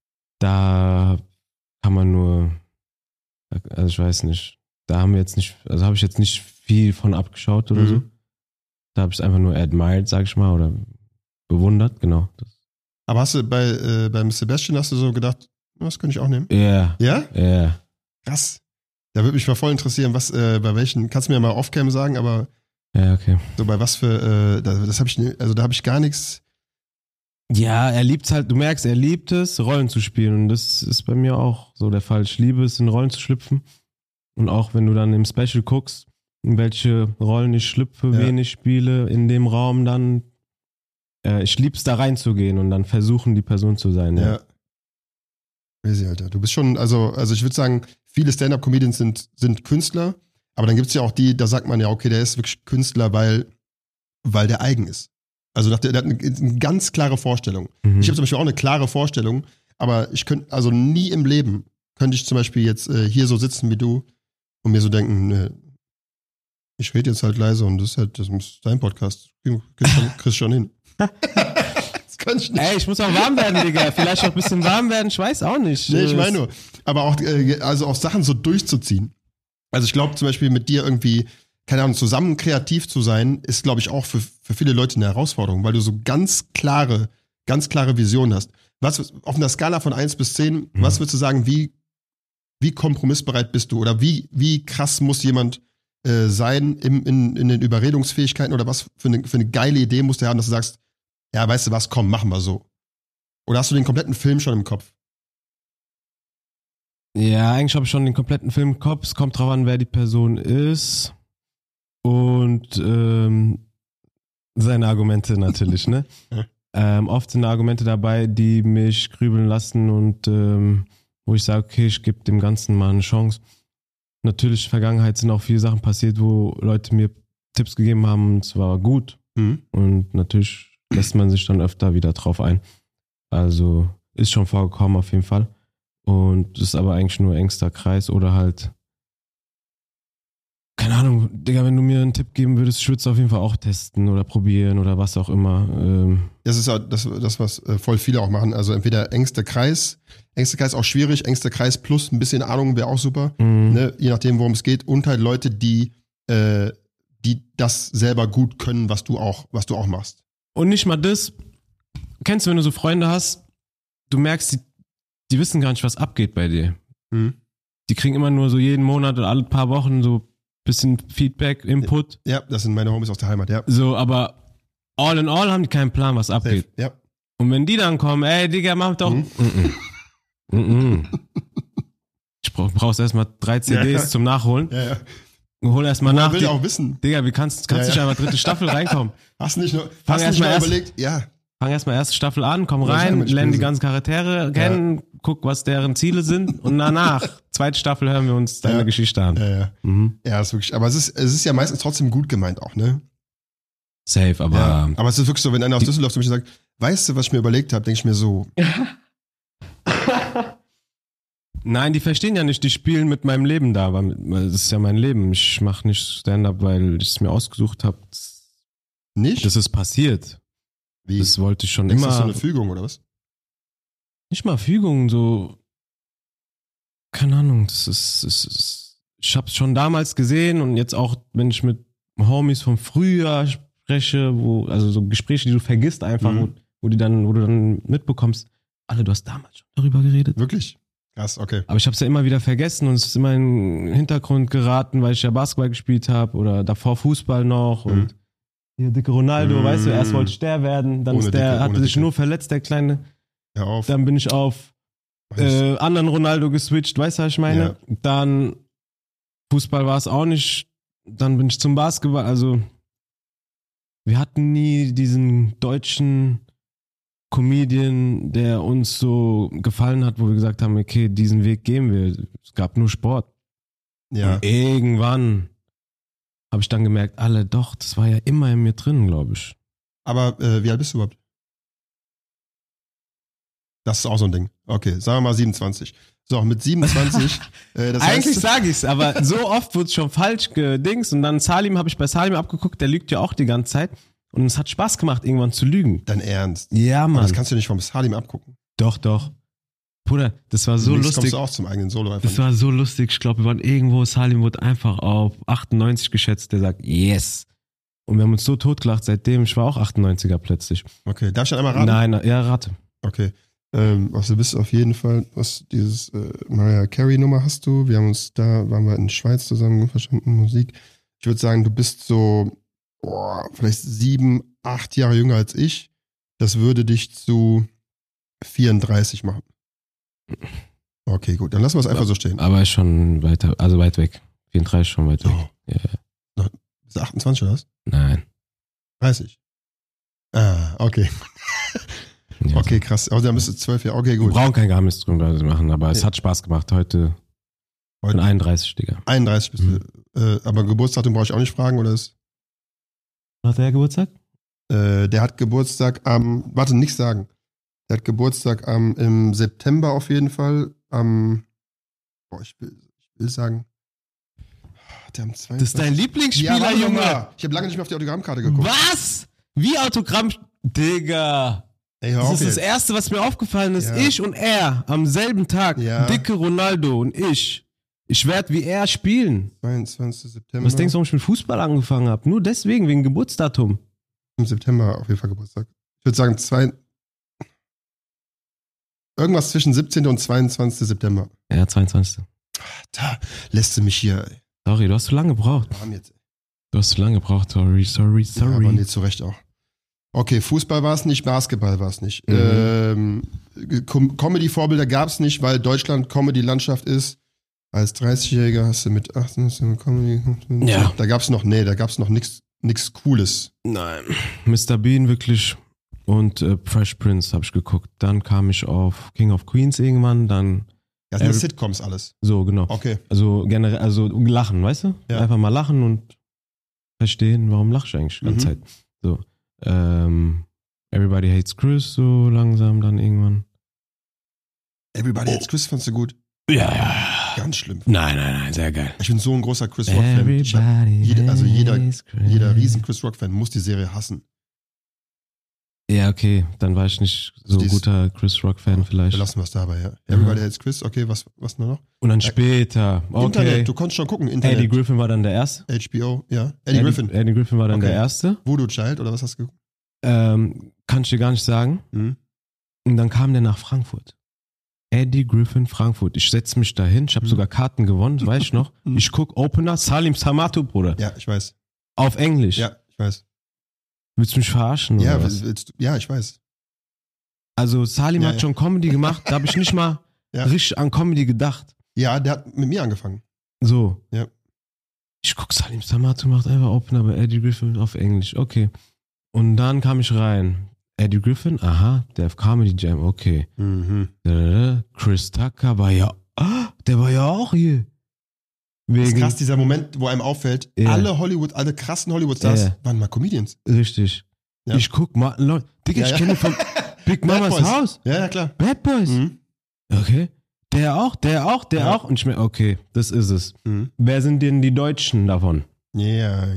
Da kann man nur, also ich weiß nicht, da haben wir jetzt nicht, also habe ich jetzt nicht viel von abgeschaut oder Mhm. so. Da habe ich es einfach nur admired, sag ich mal, oder bewundert, genau. Aber hast du bei, äh, beim Sebastian hast du so gedacht, das könnte ich auch nehmen? Ja, Ja? ja. Krass. Da würde mich mal voll interessieren, was, äh, bei welchen, kannst du mir mal off-cam sagen, aber Ja, okay. so bei was für, äh, da, das habe ich, ne- also da habe ich gar nichts. Ja, er liebt halt, du merkst, er liebt es, Rollen zu spielen. Und das ist bei mir auch so der Fall. Ich liebe es, in Rollen zu schlüpfen. Und auch wenn du dann im Special guckst, in welche Rollen ich schlüpfe, Ja. wen ich spiele, in dem Raum dann, äh, ich lieb's da reinzugehen und dann versuchen, die Person zu sein. Ja. Ja. Crazy, Alter. Du bist schon, also, also ich würde sagen, viele Stand-Up-Comedians sind, sind Künstler, aber dann gibt's ja auch die, da sagt man ja, okay, der ist wirklich Künstler, weil, weil der eigen ist. Also der, der hat eine, eine ganz klare Vorstellung. Mhm. Ich habe zum Beispiel auch eine klare Vorstellung, aber ich könnte, also nie im Leben könnte ich zum Beispiel jetzt äh, hier so sitzen wie du und mir so denken, ne, ich rede jetzt halt leise und das ist halt, das muss dein Podcast. Kriegst schon, kriegst schon hin. Das kann ich nicht. Ey, ich muss auch warm werden, Digga. Vielleicht auch ein bisschen warm werden, ich weiß auch nicht. Nee, ich meine nur. Aber auch, äh, also auch Sachen so durchzuziehen. Also ich glaube zum Beispiel mit dir irgendwie, keine Ahnung, zusammen kreativ zu sein, ist, glaube ich, auch für, für viele Leute eine Herausforderung, weil du so ganz klare, ganz klare Visionen hast. Was, auf einer Skala von eins bis zehn, Mhm. was würdest du sagen, wie, wie kompromissbereit bist du? Oder wie, wie krass muss jemand äh, sein im, in, in den Überredungsfähigkeiten? Oder was für eine, für eine geile Idee musst du haben, dass du sagst, ja, weißt du was, komm, machen wir so. Oder hast du den kompletten Film schon im Kopf? Ja, eigentlich habe ich schon den kompletten Film im Kopf. Es kommt drauf an, wer die Person ist. Und ähm, seine Argumente natürlich, ne? Ja. Ähm, oft sind Argumente dabei, die mich grübeln lassen und ähm, wo ich sage, okay, ich gebe dem Ganzen mal eine Chance. Natürlich, in der Vergangenheit sind auch viele Sachen passiert, wo Leute mir Tipps gegeben haben, und zwar gut. Mhm. Und natürlich lässt man sich dann öfter wieder drauf ein. Also ist schon vorgekommen auf jeden Fall. Und das ist aber eigentlich nur engster Kreis oder halt, keine Ahnung, Digga, wenn du mir einen Tipp geben würdest, ich würde es auf jeden Fall auch testen oder probieren oder was auch immer. Ähm, Das ist ja das, das, was äh, voll viele auch machen. Also entweder engster Kreis, engster Kreis auch schwierig, engster Kreis plus ein bisschen Ahnung wäre auch super, mh, ne? Je nachdem, worum es geht. Und halt Leute, die, äh, die das selber gut können, was du auch, was du auch machst. Und nicht mal das. Kennst du, wenn du so Freunde hast, du merkst, die, die wissen gar nicht, was abgeht bei dir. Hm. Die kriegen immer nur so jeden Monat oder alle paar Wochen so bisschen Feedback, Input. Ja, das sind meine Homies aus der Heimat, ja. So, aber all in all haben die keinen Plan, was abgeht. Safe, ja. Und wenn die dann kommen, ey, Digga, mach doch. Mhm. Mm-mm. Mm-mm. Ich brauch, brauchst erstmal drei C Ds Ja. zum Nachholen. Ja, ja. Hol erstmal nach. will Die, auch wissen. Digga, wie kannst, kannst Ja, nicht ja. einfach dritte Staffel reinkommen? Hast du nicht nur, Fang hast du erst nicht mal mal erst- überlegt? Ja. Fang erstmal erste Staffel an, komm Ja, sei rein, mal lernen die böse. ganzen Charaktere kennen, guck, was deren Ziele sind und danach, zweite Staffel, hören wir uns deine Ja. Geschichte an. Ja, ja. Mhm. Ja, ist wirklich, aber es ist, es ist ja meistens trotzdem gut gemeint auch, ne? Safe, aber Ja. Aber es ist wirklich so, wenn einer aus Die- Düsseldorf zu mir sagt, weißt du, was ich mir überlegt habe, denke ich mir so, nein, die verstehen ja nicht, die spielen mit meinem Leben da, weil weil das ist ja mein Leben. Ich mache nicht Stand-up, weil ich es mir ausgesucht habe. nicht? Das ist passiert. Wie? Das wollte ich schon Denkst du, immer. das ist so eine Fügung oder was? Nicht mal Fügung, so. Keine Ahnung, das ist. Das ist ich habe es schon damals gesehen und jetzt auch, wenn ich mit Homies vom Frühjahr spreche, wo, also so Gespräche, die du vergisst einfach, Mhm. wo, wo, die dann, wo du dann mitbekommst, alle, du hast damals schon darüber geredet. Wirklich? Krass, okay. Aber ich habe es ja immer wieder vergessen und es ist immer in den Hintergrund geraten, weil ich ja Basketball gespielt habe oder davor Fußball noch Mhm. und hier dicke Ronaldo, Mhm. weißt du, erst wollte ich der werden, dann Ohne ist der, Dicke, hatte ohne sich Dicke. nur verletzt, der Kleine. Hör auf. Dann bin ich auf äh, anderen Ronaldo geswitcht, weißt du, was ich meine? Dann Fußball war es auch nicht, dann bin ich zum Basketball, also wir hatten nie diesen deutschen Comedian, der uns so gefallen hat, wo wir gesagt haben, okay, diesen Weg gehen wir. Es gab nur Sport. ja. Und irgendwann habe ich dann gemerkt, alle, doch, das war ja immer in mir drin, glaube ich. Aber äh, wie alt bist du überhaupt? Das ist auch so ein Ding. Okay, sagen wir mal siebenundzwanzig. So, mit siebenundzwanzig. äh, das Eigentlich heißt, sage ich's, aber so oft wurde es schon falsch gedings und dann Salim habe ich bei Salim abgeguckt, der lügt ja auch die ganze Zeit und es hat Spaß gemacht, irgendwann zu lügen. dein Ernst. Ja, Aber Mann. das kannst du nicht vom Salim abgucken. Doch, doch. Bruder, das war so Demnächst lustig. kommst du auch zum eigenen Solo einfach. Das war so lustig. Ich glaube, wir waren irgendwo, Salim wurde einfach auf achtundneunzig geschätzt, der sagt, yes. Und wir haben uns so totgelacht seitdem. Ich war auch achtundneunziger plötzlich. Okay, darf ich dann einmal raten? Nein, ja, rate. Okay. Ähm, also du bist auf jeden Fall, was dieses äh, Mariah Carey Nummer hast du. Wir haben uns da, waren wir in der Schweiz zusammen verstanden, Musik. Ich würde sagen, du bist so, boah, vielleicht sieben, acht Jahre jünger als ich. Das würde dich zu vierunddreißig machen. Okay, gut, dann lassen wir es einfach so stehen. Aber ist schon weiter, also weit weg. vierunddreißig schon weit weg. So. Ja. Bist du achtundzwanzig oder was? Nein. dreißig. Ah, okay. Ja, Okay, krass. Also dann bist du zwölf Jahre. Okay, Wir gut. brauchen kein Geheimnis drüber machen, aber es Ja. hat Spaß gemacht. Heute, Heute- bin einunddreißig, Digga. einunddreißig bist Mhm. du. Äh, aber Geburtsdatum brauche ich auch nicht fragen, oder ist? Hat der Geburtstag? Äh, der hat Geburtstag am, warte, nichts sagen. Der hat Geburtstag am, im September auf jeden Fall. Am, boah, ich will, ich will sagen, der am zweiundzwanzigsten Das ist dein Lieblingsspieler, ja, warte Junge. mal. Ich habe lange nicht mehr auf die Autogrammkarte geguckt. Was? Wie Autogramm? Digga. Ey, hör Das auf ist das jetzt. Erste, was mir aufgefallen ist. Ja. Ich und er am selben Tag. Ja. Dicke Ronaldo und ich. Ich werde wie er spielen. zweiundzwanzigsten September. Was denkst du, warum ich mit Fußball angefangen habe? Nur deswegen, wegen Geburtsdatum. Im September auf jeden Fall Geburtstag. Ich würde sagen, zwei, irgendwas zwischen siebzehnten und zweiundzwanzigsten September. Ja, zweiundzwanzigsten Da lässt du mich hier, ey, Sorry, du hast zu lange gebraucht. warm jetzt. Du hast zu lange gebraucht. Sorry, sorry, Ja, aber sorry. nee, zu Recht auch. Okay, Fußball war es nicht, Basketball war es nicht. Mhm. Ähm, Com- Comedy-Vorbilder gab es nicht, weil Deutschland Comedy-Landschaft ist. Als dreißigjähriger hast du mit achtzehn hast du mit Comedy. Ja. Da gab es noch, nee, da gab es noch nichts nix Cooles. Nein. Mister Bean wirklich und äh, Fresh Prince habe ich geguckt. Dann kam ich auf King of Queens irgendwann. Dann Das sind Äh, Sitcoms alles. so, genau. Okay. Also generell, also lachen, weißt du? Ja. Einfach mal lachen und verstehen, warum lachst du eigentlich die ganze Mhm. Zeit. So. Ähm, Everybody Hates Chris, so langsam dann irgendwann. Everybody Hates Chris fandst du gut? Ja, ja. Ganz schlimm. Nein, nein, nein, sehr geil. Ich bin so ein großer Chris Rock-Fan. Ich hab- jede- also jeder- hates Chris. Jeder riesen Chris Rock-Fan muss die Serie hassen. Ja, okay, dann war ich nicht so Dies- guter Chris Rock-Fan vielleicht. Belassen wir es dabei, ja. Everybody Hates Chris, okay, was, was noch? Und dann später, okay. Internet, du konntest schon gucken, Internet. Eddie Griffin war dann der Erste. H B O, ja. Eddie Griffin. Eddie Griffin war dann Okay. der Erste. Voodoo Child, oder was hast du geguckt? Ähm, kann ich dir gar nicht sagen. Mhm. Und dann kam der nach Frankfurt. Eddie Griffin Frankfurt. Ich setze mich dahin, ich habe Mhm. sogar Karten gewonnen, das weiß ich noch. Mhm. Ich guck Opener, Salim Samato, Bruder. Ja, ich weiß. Auf Englisch. Ja, ich weiß. Willst du mich verarschen? Ja, oder was? willst, willst, du- ja, ich weiß. Also Salim Ja, hat ja. schon Comedy gemacht, da habe ich nicht mal Ja. richtig an Comedy gedacht. Ja, der hat mit mir angefangen. So. Ja. Ich guck, Salim Samato macht einfach Opener bei Eddie Griffin auf Englisch. Okay. Und dann kam ich rein. Eddie Griffin, aha, der Comedy Jam, okay. Mhm. Äh, Chris Tucker war ja, ah, der war ja auch hier. Das ist Wegen, krass, dieser Moment, wo einem auffällt, Ja. alle Hollywood, alle krassen Hollywood-Stars Ja. waren mal Comedians. richtig. Ja. Ich guck mal, Leute, Digga, Ja, ich ja. kenne von Big Mamas Boys. Haus. Ja, ja, klar. Bad Boys. Mhm. Okay. Der auch, der auch, der Ja. auch. Und ich mir, okay, das ist es. Mhm. Wer sind denn die Deutschen davon? Ja,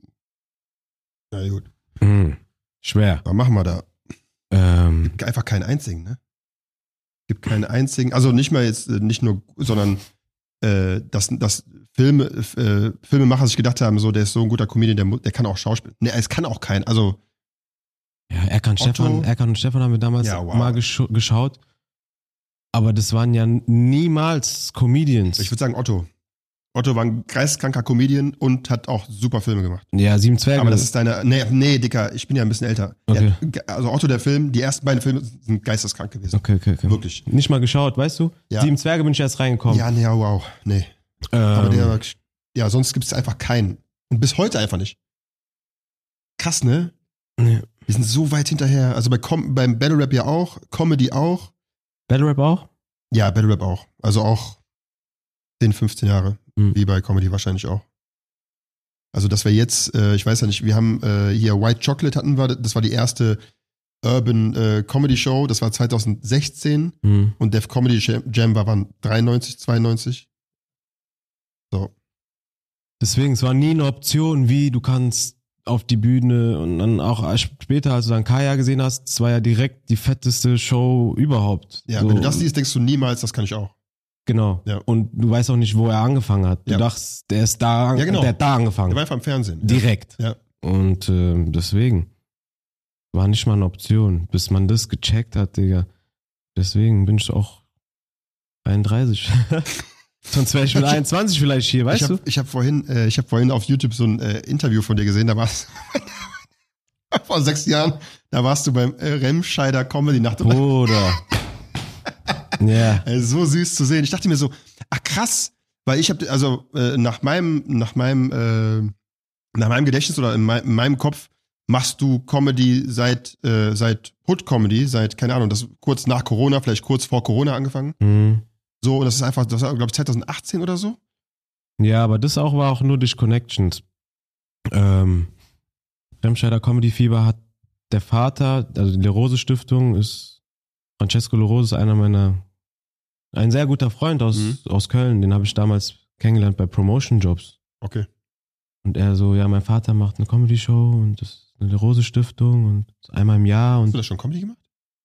na gut. Hm, schwer. Was machen wir da? Ähm, Gibt einfach keinen einzigen, ne? Gibt keinen einzigen, also nicht mal jetzt, äh, nicht nur, sondern äh, dass, dass Filme, äh, Filmemacher sich gedacht haben, so, der ist so ein guter Comedian, der, mu- der kann auch Schauspiel. Ne, es kann auch kein, also, ja, Erkan Otto. Stefan, Erkan und Stefan haben wir damals Ja, wow. mal gescha- geschaut. Aber das waren ja niemals Comedians. ich würde sagen Otto. Otto war ein geisteskranker Comedian und hat auch super Filme gemacht. ja, Sieben Zwerge. Aber das ist deine, nee, nee, Dicker, ich bin ja ein bisschen älter. Okay. Der, also Otto, der Film, die ersten beiden Filme sind geisteskrank gewesen. okay, okay, okay. Wirklich. Nicht mal geschaut, weißt du? Ja. Sieben Zwerge bin ich erst reingekommen. Ja, nee, wow, nee. ähm, Aber der, ja, sonst gibt es einfach keinen. Und bis heute einfach nicht. Krass, ne? nee. Wir sind so weit hinterher. Also bei Com beim Battle Rap ja auch, Comedy auch. Battle Rap auch? Ja, Battle Rap auch. Also auch zehn, fünfzehn Jahre. Hm. Wie bei Comedy wahrscheinlich auch. Also das wäre jetzt, äh, ich weiß ja nicht, wir haben äh, hier White Chocolate hatten wir, das war die erste Urban äh, Comedy Show, das war zwanzig sechzehn Hm. und Def Comedy Jam war wann? dreiundneunzig, zweiundneunzig? So. Deswegen, es war nie eine Option, wie du kannst auf die Bühne und dann auch später, als du dann Kaya gesehen hast, es war ja direkt die fetteste Show überhaupt. Ja, so, wenn du das siehst, denkst du niemals, das kann ich auch. Genau. Ja. Und du weißt auch nicht, wo er angefangen hat. Du Ja. dachtest, der ist da, Ja, genau. der hat da Der angefangen. war einfach im Fernsehen. Direkt. Ja. Und ähm, deswegen war nicht mal eine Option, bis man das gecheckt hat, Digga. Deswegen bin ich auch einunddreißig. Sonst wäre ich mit einundzwanzig vielleicht hier, weißt ich du? hab, Ich habe vorhin, äh, ich hab vorhin auf YouTube so ein äh, Interview von dir gesehen, da warst vor sechs Jahren, da warst du beim äh, Remscheider Comedy Nacht. Bruder. Ja. Äh, so süß zu sehen. Ich dachte mir so, ach krass, weil ich habe also äh, nach meinem nach meinem äh, nach meinem Gedächtnis oder in, mein, in meinem Kopf machst du Comedy seit äh, seit Hood Comedy, seit keine Ahnung, das kurz nach Corona, vielleicht kurz vor Corona angefangen. Mhm. So, und das ist einfach, das war glaube ich zwanzig achtzehn oder so. Ja, aber das auch war auch nur durch Connections. Ähm, Remscheider Comedy Fieber hat der Vater, also die Lerose Stiftung ist, Francesco Lerose ist einer meiner, ein sehr guter Freund aus, Mhm. aus Köln, den habe ich damals kennengelernt bei Promotion Jobs. Okay. Und er so, ja, mein Vater macht eine Comedy Show und das ist eine Lerose Stiftung und einmal im Jahr Hast und du das schon Comedy gemacht?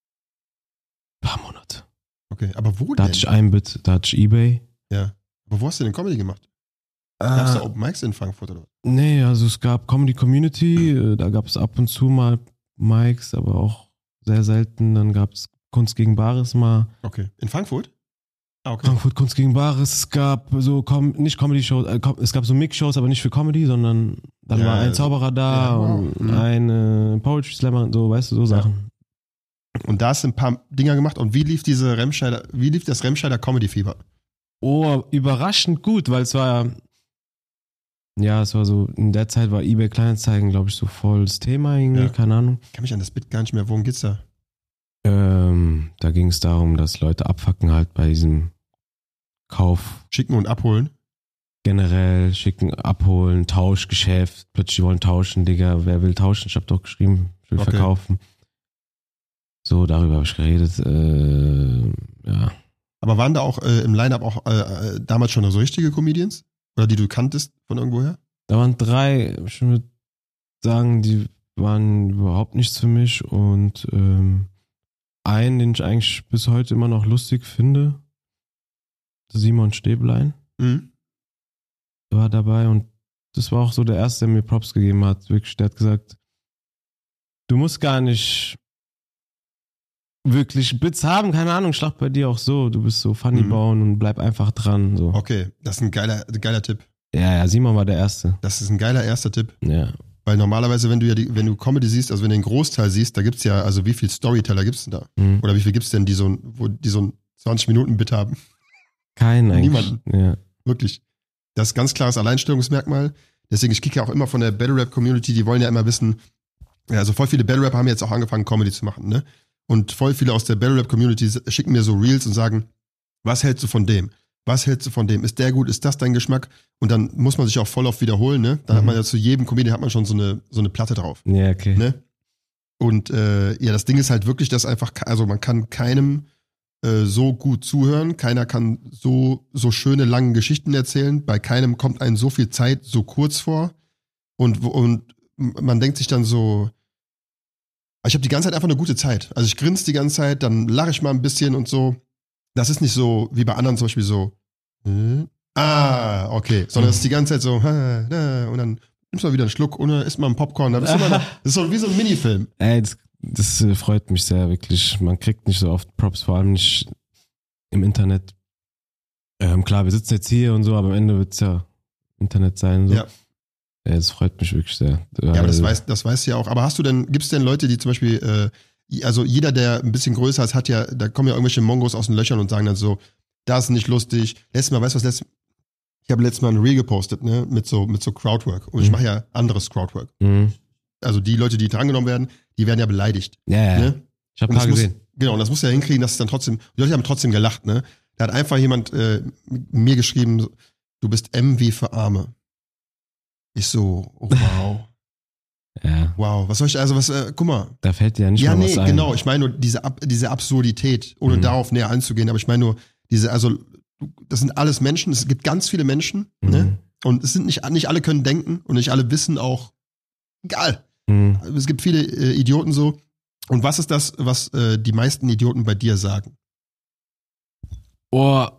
ein paar Monate. Okay, aber wo Da denn? hatte ich Einbit, da hatte ich Ebay. Ja. Aber wo hast du denn Comedy gemacht? Ah. Gab's da Open Mics in Frankfurt oder was? Nee, also es gab Comedy Community, äh, da gab es ab und zu mal Mics, aber auch sehr selten. Dann gab es Kunst gegen Bares mal. Okay. In Frankfurt? Ah, okay. Frankfurt Kunst gegen Bares. Es gab so, Com nicht Comedy-Shows, äh, Com es gab so Mix-Shows, aber nicht für Comedy, sondern dann Ja, war ein also- Zauberer da ja, wow. und Mhm. ein äh, Poetry Slammer, so, weißt du, so Sachen. Und da hast du ein paar Dinger gemacht. Und wie lief diese Remscheider, wie lief das Remscheider Comedy Fieber? Oh, überraschend gut, weil es war, ja, es war so, in der Zeit war eBay Kleinanzeigen, glaube ich, so voll das Thema irgendwie, Ja. keine Ahnung. Ich kann mich an das Bit gar nicht mehr. Worum geht's da? Ähm, da ging es darum, dass Leute abfacken halt bei diesem Kauf Schicken und abholen. generell, schicken, abholen, Tauschgeschäft, plötzlich wollen tauschen, Digga, wer will tauschen? Ich hab doch geschrieben, ich will Okay. verkaufen. So, darüber habe ich geredet, äh, ja. Aber waren da auch äh, im Line-Up auch äh, äh, damals schon so richtige Comedians? Oder die du kanntest von irgendwoher? Da waren drei, ich würde sagen, die waren überhaupt nichts für mich und ähm, einen, den ich eigentlich bis heute immer noch lustig finde, Simon Stäblein, Mhm. war dabei und das war auch so der Erste, der mir Props gegeben hat. Wirklich, der hat gesagt, du musst gar nicht wirklich Bits haben, keine Ahnung, schlag bei dir auch so, du bist so funny Mhm. bauen und bleib einfach dran. So. Okay, das ist ein geiler, geiler Tipp. Ja, ja, Simon war der Erste. Das ist ein geiler erster Tipp. Ja. Weil normalerweise, wenn du ja die, wenn du Comedy siehst, also wenn du den Großteil siehst, da gibt's ja, also wie viel Storyteller gibt's denn da? Mhm. Oder wie viel gibt's denn, die so ein, wo die so ein zwanzig-Minuten-Bit haben? Keinen eigentlich. Niemanden. Ja. Wirklich. Das ist ein ganz klares Alleinstellungsmerkmal. Deswegen, ich kicke ja auch immer von der Battle-Rap-Community, die wollen ja immer wissen, ja, also voll viele Battle-Rapper haben jetzt auch angefangen, Comedy zu machen, ne? Und voll viele aus der Battle-Rap-Community schicken mir so Reels und sagen, was hältst du von dem? Was hältst du von dem? Ist der gut? Ist das dein Geschmack? Und dann muss man sich auch voll oft wiederholen, ne? Dann Mhm. hat man ja zu jedem Comedian hat man schon so eine, so eine Platte drauf, Ja, okay. ne? Und äh, ja, das Ding ist halt wirklich, dass einfach, also man kann keinem äh, so gut zuhören, keiner kann so, so schöne, lange Geschichten erzählen, bei keinem kommt einem so viel Zeit so kurz vor und, und man denkt sich dann so, ich habe die ganze Zeit einfach eine gute Zeit. Also ich grinse die ganze Zeit, dann lache ich mal ein bisschen und so. Das ist nicht so wie bei anderen zum Beispiel so, äh, ah, okay, sondern es ist die ganze Zeit so, ha, da, und dann nimmst du mal wieder einen Schluck oder isst mal einen Popcorn. Dann bist du mal, das ist so wie so ein Minifilm. Ey, das, das äh, freut mich sehr, wirklich. Man kriegt nicht so oft Props, vor allem nicht im Internet. Ähm, klar, wir sitzen jetzt hier und so, aber am Ende wird es ja Internet sein. So. Ja. Ja, das freut mich wirklich sehr. Ja, aber das weiß, das weiß ja auch. Aber hast du denn, gibt es denn Leute, die zum Beispiel, äh, also jeder, der ein bisschen größer ist, hat ja, da kommen ja irgendwelche Mongos aus den Löchern und sagen dann so, das ist nicht lustig. Letztes Mal, weißt du was, letztes, ich habe letztes Mal ein Reel gepostet, ne, mit so, mit so Crowdwork. Und ich Mhm. mache ja anderes Crowdwork. Mhm. Also die Leute, die drangenommen werden, die werden ja beleidigt. Ja, ja. Ne? Ich habe Und ein paar das muss, gesehen. genau, und das muss ja hinkriegen, dass es dann trotzdem, die Leute haben trotzdem gelacht, ne? Da hat einfach jemand äh, mir geschrieben, du bist M wie für Arme. Ich so, oh, wow, Ja, wow, was soll ich, also was, äh, guck mal. da fällt dir ja nicht Ja, mal nee, was ein. genau, ich meine nur diese, Ab diese Absurdität, ohne Mhm. darauf näher einzugehen, aber ich meine nur diese, also, das sind alles Menschen, es gibt ganz viele Menschen, Mhm. ne? Und es sind nicht, nicht alle können denken und nicht alle wissen auch, egal. Mhm. Es gibt viele äh, Idioten so. Und was ist das, was äh, die meisten Idioten bei dir sagen? Oh.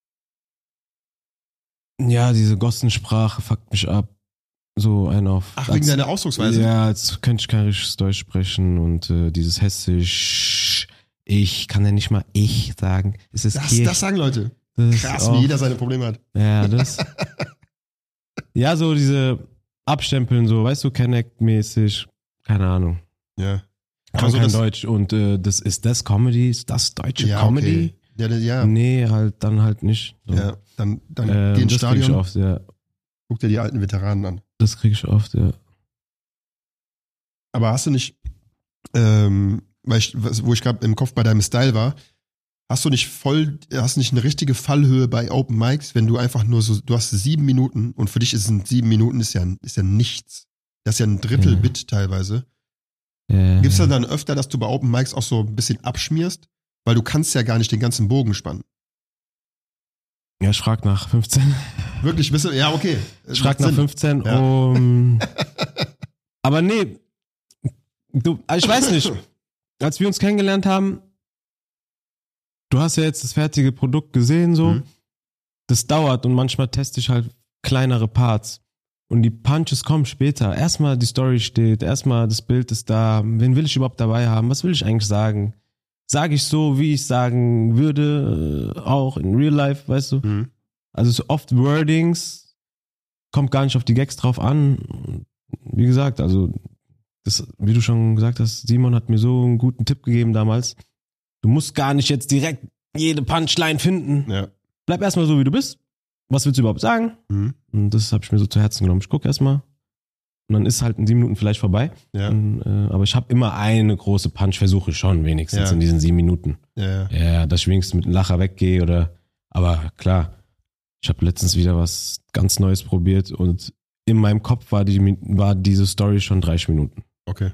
Ja, diese Gossensprache fuckt mich ab. So ein auf. Ach, wegen deiner Ausdrucksweise? Ja, jetzt könnte ich kein richtiges Deutsch sprechen und äh, dieses Hessisch. Ich kann ja nicht mal ich sagen. Es ist Das, Kirch. das sagen Leute. Das ist Krass, auch- wie jeder seine Probleme hat. Ja, das. Ja, so diese Abstempeln, so, weißt du, Connect-mäßig. Keine Ahnung. Ja. Kann Also kein das- Deutsch und äh, das ist das Comedy? Ist das deutsche Ja, Comedy? okay. Ja, ja, Nee, halt dann halt nicht. So. ja. Dann, dann Ähm, geh ins das krieg ich Stadion, oft, ja. guck dir die alten Veteranen an. Das krieg ich oft, ja. Aber hast du nicht, ähm, weil ich, was- wo ich gerade im Kopf bei deinem Style war, hast du nicht voll, hast du nicht eine richtige Fallhöhe bei Open Mics, wenn du einfach nur so, du hast sieben Minuten und für dich ist es sieben Minuten ist ja, ist ja nichts. Das ist ja ein Drittel Ja. Bit teilweise. ja. Gibt's da dann öfter, dass du bei Open Mics auch so ein bisschen abschmierst? Weil du kannst ja gar nicht den ganzen Bogen spannen. Ja, ich frag nach fünfzehn. Wirklich, bist du, ja, okay. Ich frag Macht nach Sinn. fünfzehn, Ja. um. Aber nee. Du, also ich weiß nicht. Als wir uns kennengelernt haben, du hast ja jetzt das fertige Produkt gesehen, so. Mhm. Das dauert und manchmal teste ich halt kleinere Parts. Und die Punches kommen später. Erstmal die Story steht, erstmal das Bild ist da. Wen will ich überhaupt dabei haben? Was will ich eigentlich sagen? Sage ich so, wie ich sagen würde, äh, auch in Real Life, weißt du? Mhm. Also so oft Wordings, kommt gar nicht auf die Gags drauf an. Wie gesagt, also das, wie du schon gesagt hast, Simon hat mir so einen guten Tipp gegeben damals. Du musst gar nicht jetzt direkt jede Punchline finden. Ja. Bleib erstmal so, wie du bist. Was willst du überhaupt sagen? Mhm. Und das habe ich mir so zu Herzen genommen. Ich gucke erstmal. Und dann ist halt in sieben Minuten vielleicht vorbei. Ja. Und, äh, aber ich habe immer eine große Punch, versuche ich schon wenigstens Ja. in diesen sieben Minuten. Ja, ja. Ja, dass ich wenigstens mit einem Lacher weggehe oder. Aber klar, ich habe letztens wieder was ganz Neues probiert und in meinem Kopf war, die, war diese Story schon dreißig Minuten. Okay.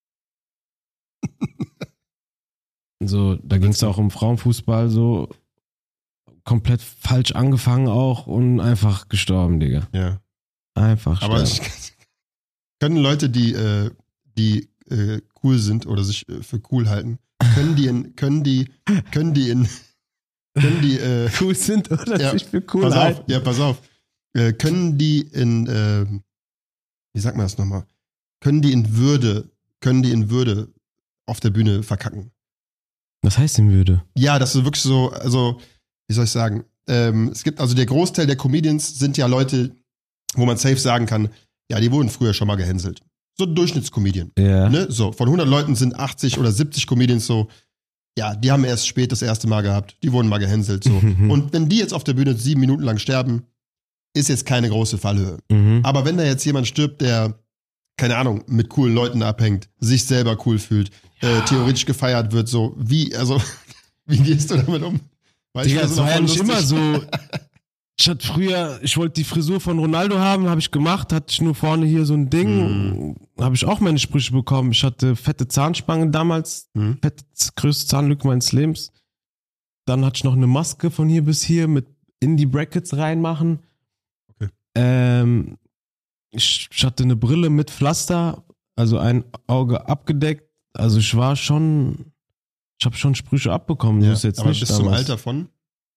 So, da ging es auch um Frauenfußball, so komplett falsch angefangen auch und einfach gestorben, Digga. Ja. Einfach Aber sterben. ich, können Leute, die, äh, die äh, cool sind oder sich äh, für cool halten, können die in, können die, können die in, können die, äh, Cool sind oder ja, sich für cool pass halten. auf, ja, pass auf, äh, können die in, äh, wie sagt man das nochmal, können die in Würde, können die in Würde auf der Bühne verkacken. Was heißt denn Würde? Ja, das ist wirklich so, also, wie soll ich sagen, ähm, es gibt, also der Großteil der Comedians sind ja Leute, wo man safe sagen kann, ja, die wurden früher schon mal gehänselt. So ein Durchschnittscomedian. Ja. Ne? So, von hundert Leuten sind achtzig oder siebzig Comedians so, ja, die haben erst spät das erste Mal gehabt, die wurden mal gehänselt. So. Und wenn die jetzt auf der Bühne sieben Minuten lang sterben, ist jetzt keine große Fallhöhe. Mhm. Aber wenn da jetzt jemand stirbt, der, keine Ahnung, mit coolen Leuten abhängt, sich selber cool fühlt, ja. äh, theoretisch gefeiert wird, so, wie, also, wie gehst du damit um? Weil Digga, ich das war ja nicht lustig. immer so. Ich hatte früher, ich wollte die Frisur von Ronaldo haben, habe ich gemacht, hatte ich nur vorne hier so ein Ding, mm. habe ich auch meine Sprüche bekommen. Ich hatte fette Zahnspange damals, mm. fette, größte Zahnlücke meines Lebens. Dann hatte ich noch eine Maske von hier bis hier mit in die Brackets reinmachen. Okay. Ähm, ich, ich hatte eine Brille mit Pflaster, also ein Auge abgedeckt. Also ich war schon, ich habe schon Sprüche abbekommen. Ja, so ist jetzt aber nicht bis damals. zum Alter von?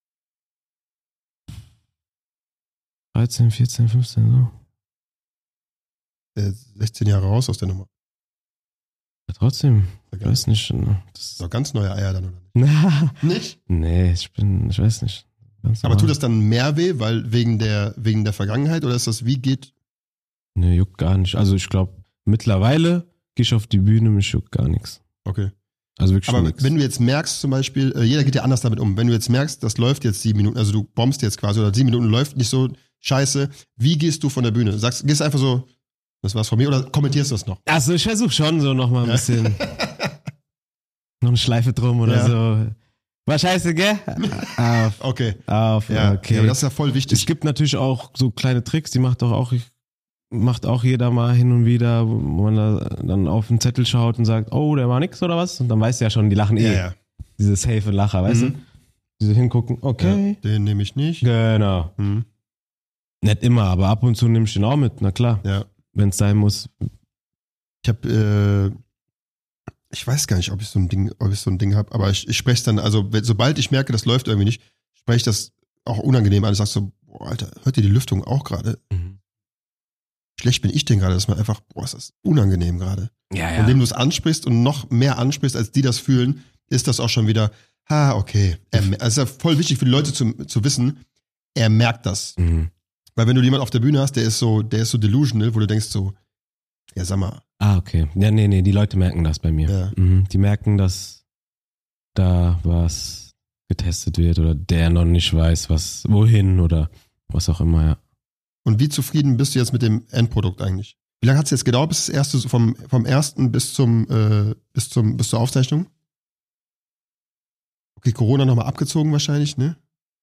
dreizehn, vierzehn, fünfzehn, so. Äh, sechzehn Jahre raus aus der Nummer. Ja, trotzdem, ich weiß nicht. Das ist doch ganz neue Eier dann, oder nicht? Nicht? Nee, ich bin, ich weiß nicht. Ganz aber normal. tut das dann mehr weh, weil wegen der, wegen der Vergangenheit, oder ist das, wie geht? Nee, juckt gar nicht. Also ich glaube, mittlerweile gehe ich auf die Bühne, mich juckt gar nichts. Okay. Also wirklich aber nix. Wenn du jetzt merkst zum Beispiel, äh, jeder geht ja anders damit um, wenn du jetzt merkst, das läuft jetzt sieben Minuten, also du bombst jetzt quasi, oder sieben Minuten läuft nicht so scheiße, wie gehst du von der Bühne? Sagst, gehst einfach so, das war's von mir, oder kommentierst du das noch? Also ich versuche schon so nochmal ein ja. bisschen, noch eine Schleife drum oder ja. so. War scheiße, gell? Auf, okay. Auf, ja. okay. Ja, aber das ist ja voll wichtig. Es gibt natürlich auch so kleine Tricks, die macht doch auch, macht auch jeder mal hin und wieder, wo man da dann auf den Zettel schaut und sagt, oh, der war nix oder was? Und dann weißt du ja schon, die lachen eh. Ja, ja. Diese safe Lacher, weißt mhm. du? Diese hingucken, okay. Ja, den nehme ich nicht. Genau. Mhm. Nicht immer, aber ab und zu nehme ich den auch mit, na klar. Ja. Wenn es sein muss. Ich habe, äh, ich weiß gar nicht, ob ich so ein Ding, ob ich so ein Ding habe, aber ich, ich spreche es dann, also sobald ich merke, das läuft irgendwie nicht, spreche ich das auch unangenehm an. Ich sag so, boah, Alter, hört ihr die Lüftung auch gerade? Mhm. Schlecht bin ich denn gerade, dass man einfach, boah, ist das unangenehm gerade. Ja, ja. Und indem du es ansprichst und noch mehr ansprichst, als die das fühlen, ist das auch schon wieder, ha, okay. Er, also es ist ja voll wichtig für die Leute zu, zu wissen, er merkt das. Mhm. Weil wenn du jemanden auf der Bühne hast, der ist so, der ist so delusional, wo du denkst so, ja, sag mal. Ah, okay. Ja, nee, nee, die Leute merken das bei mir. Ja. Mhm. Die merken, dass da was getestet wird oder der noch nicht weiß, was, wohin oder was auch immer, ja. Und wie zufrieden bist du jetzt mit dem Endprodukt eigentlich? Wie lange hat es jetzt gedauert, bis das erste, vom, vom ersten bis zum, äh, bis zum, bis zur Aufzeichnung? Okay, Corona nochmal abgezogen wahrscheinlich, ne?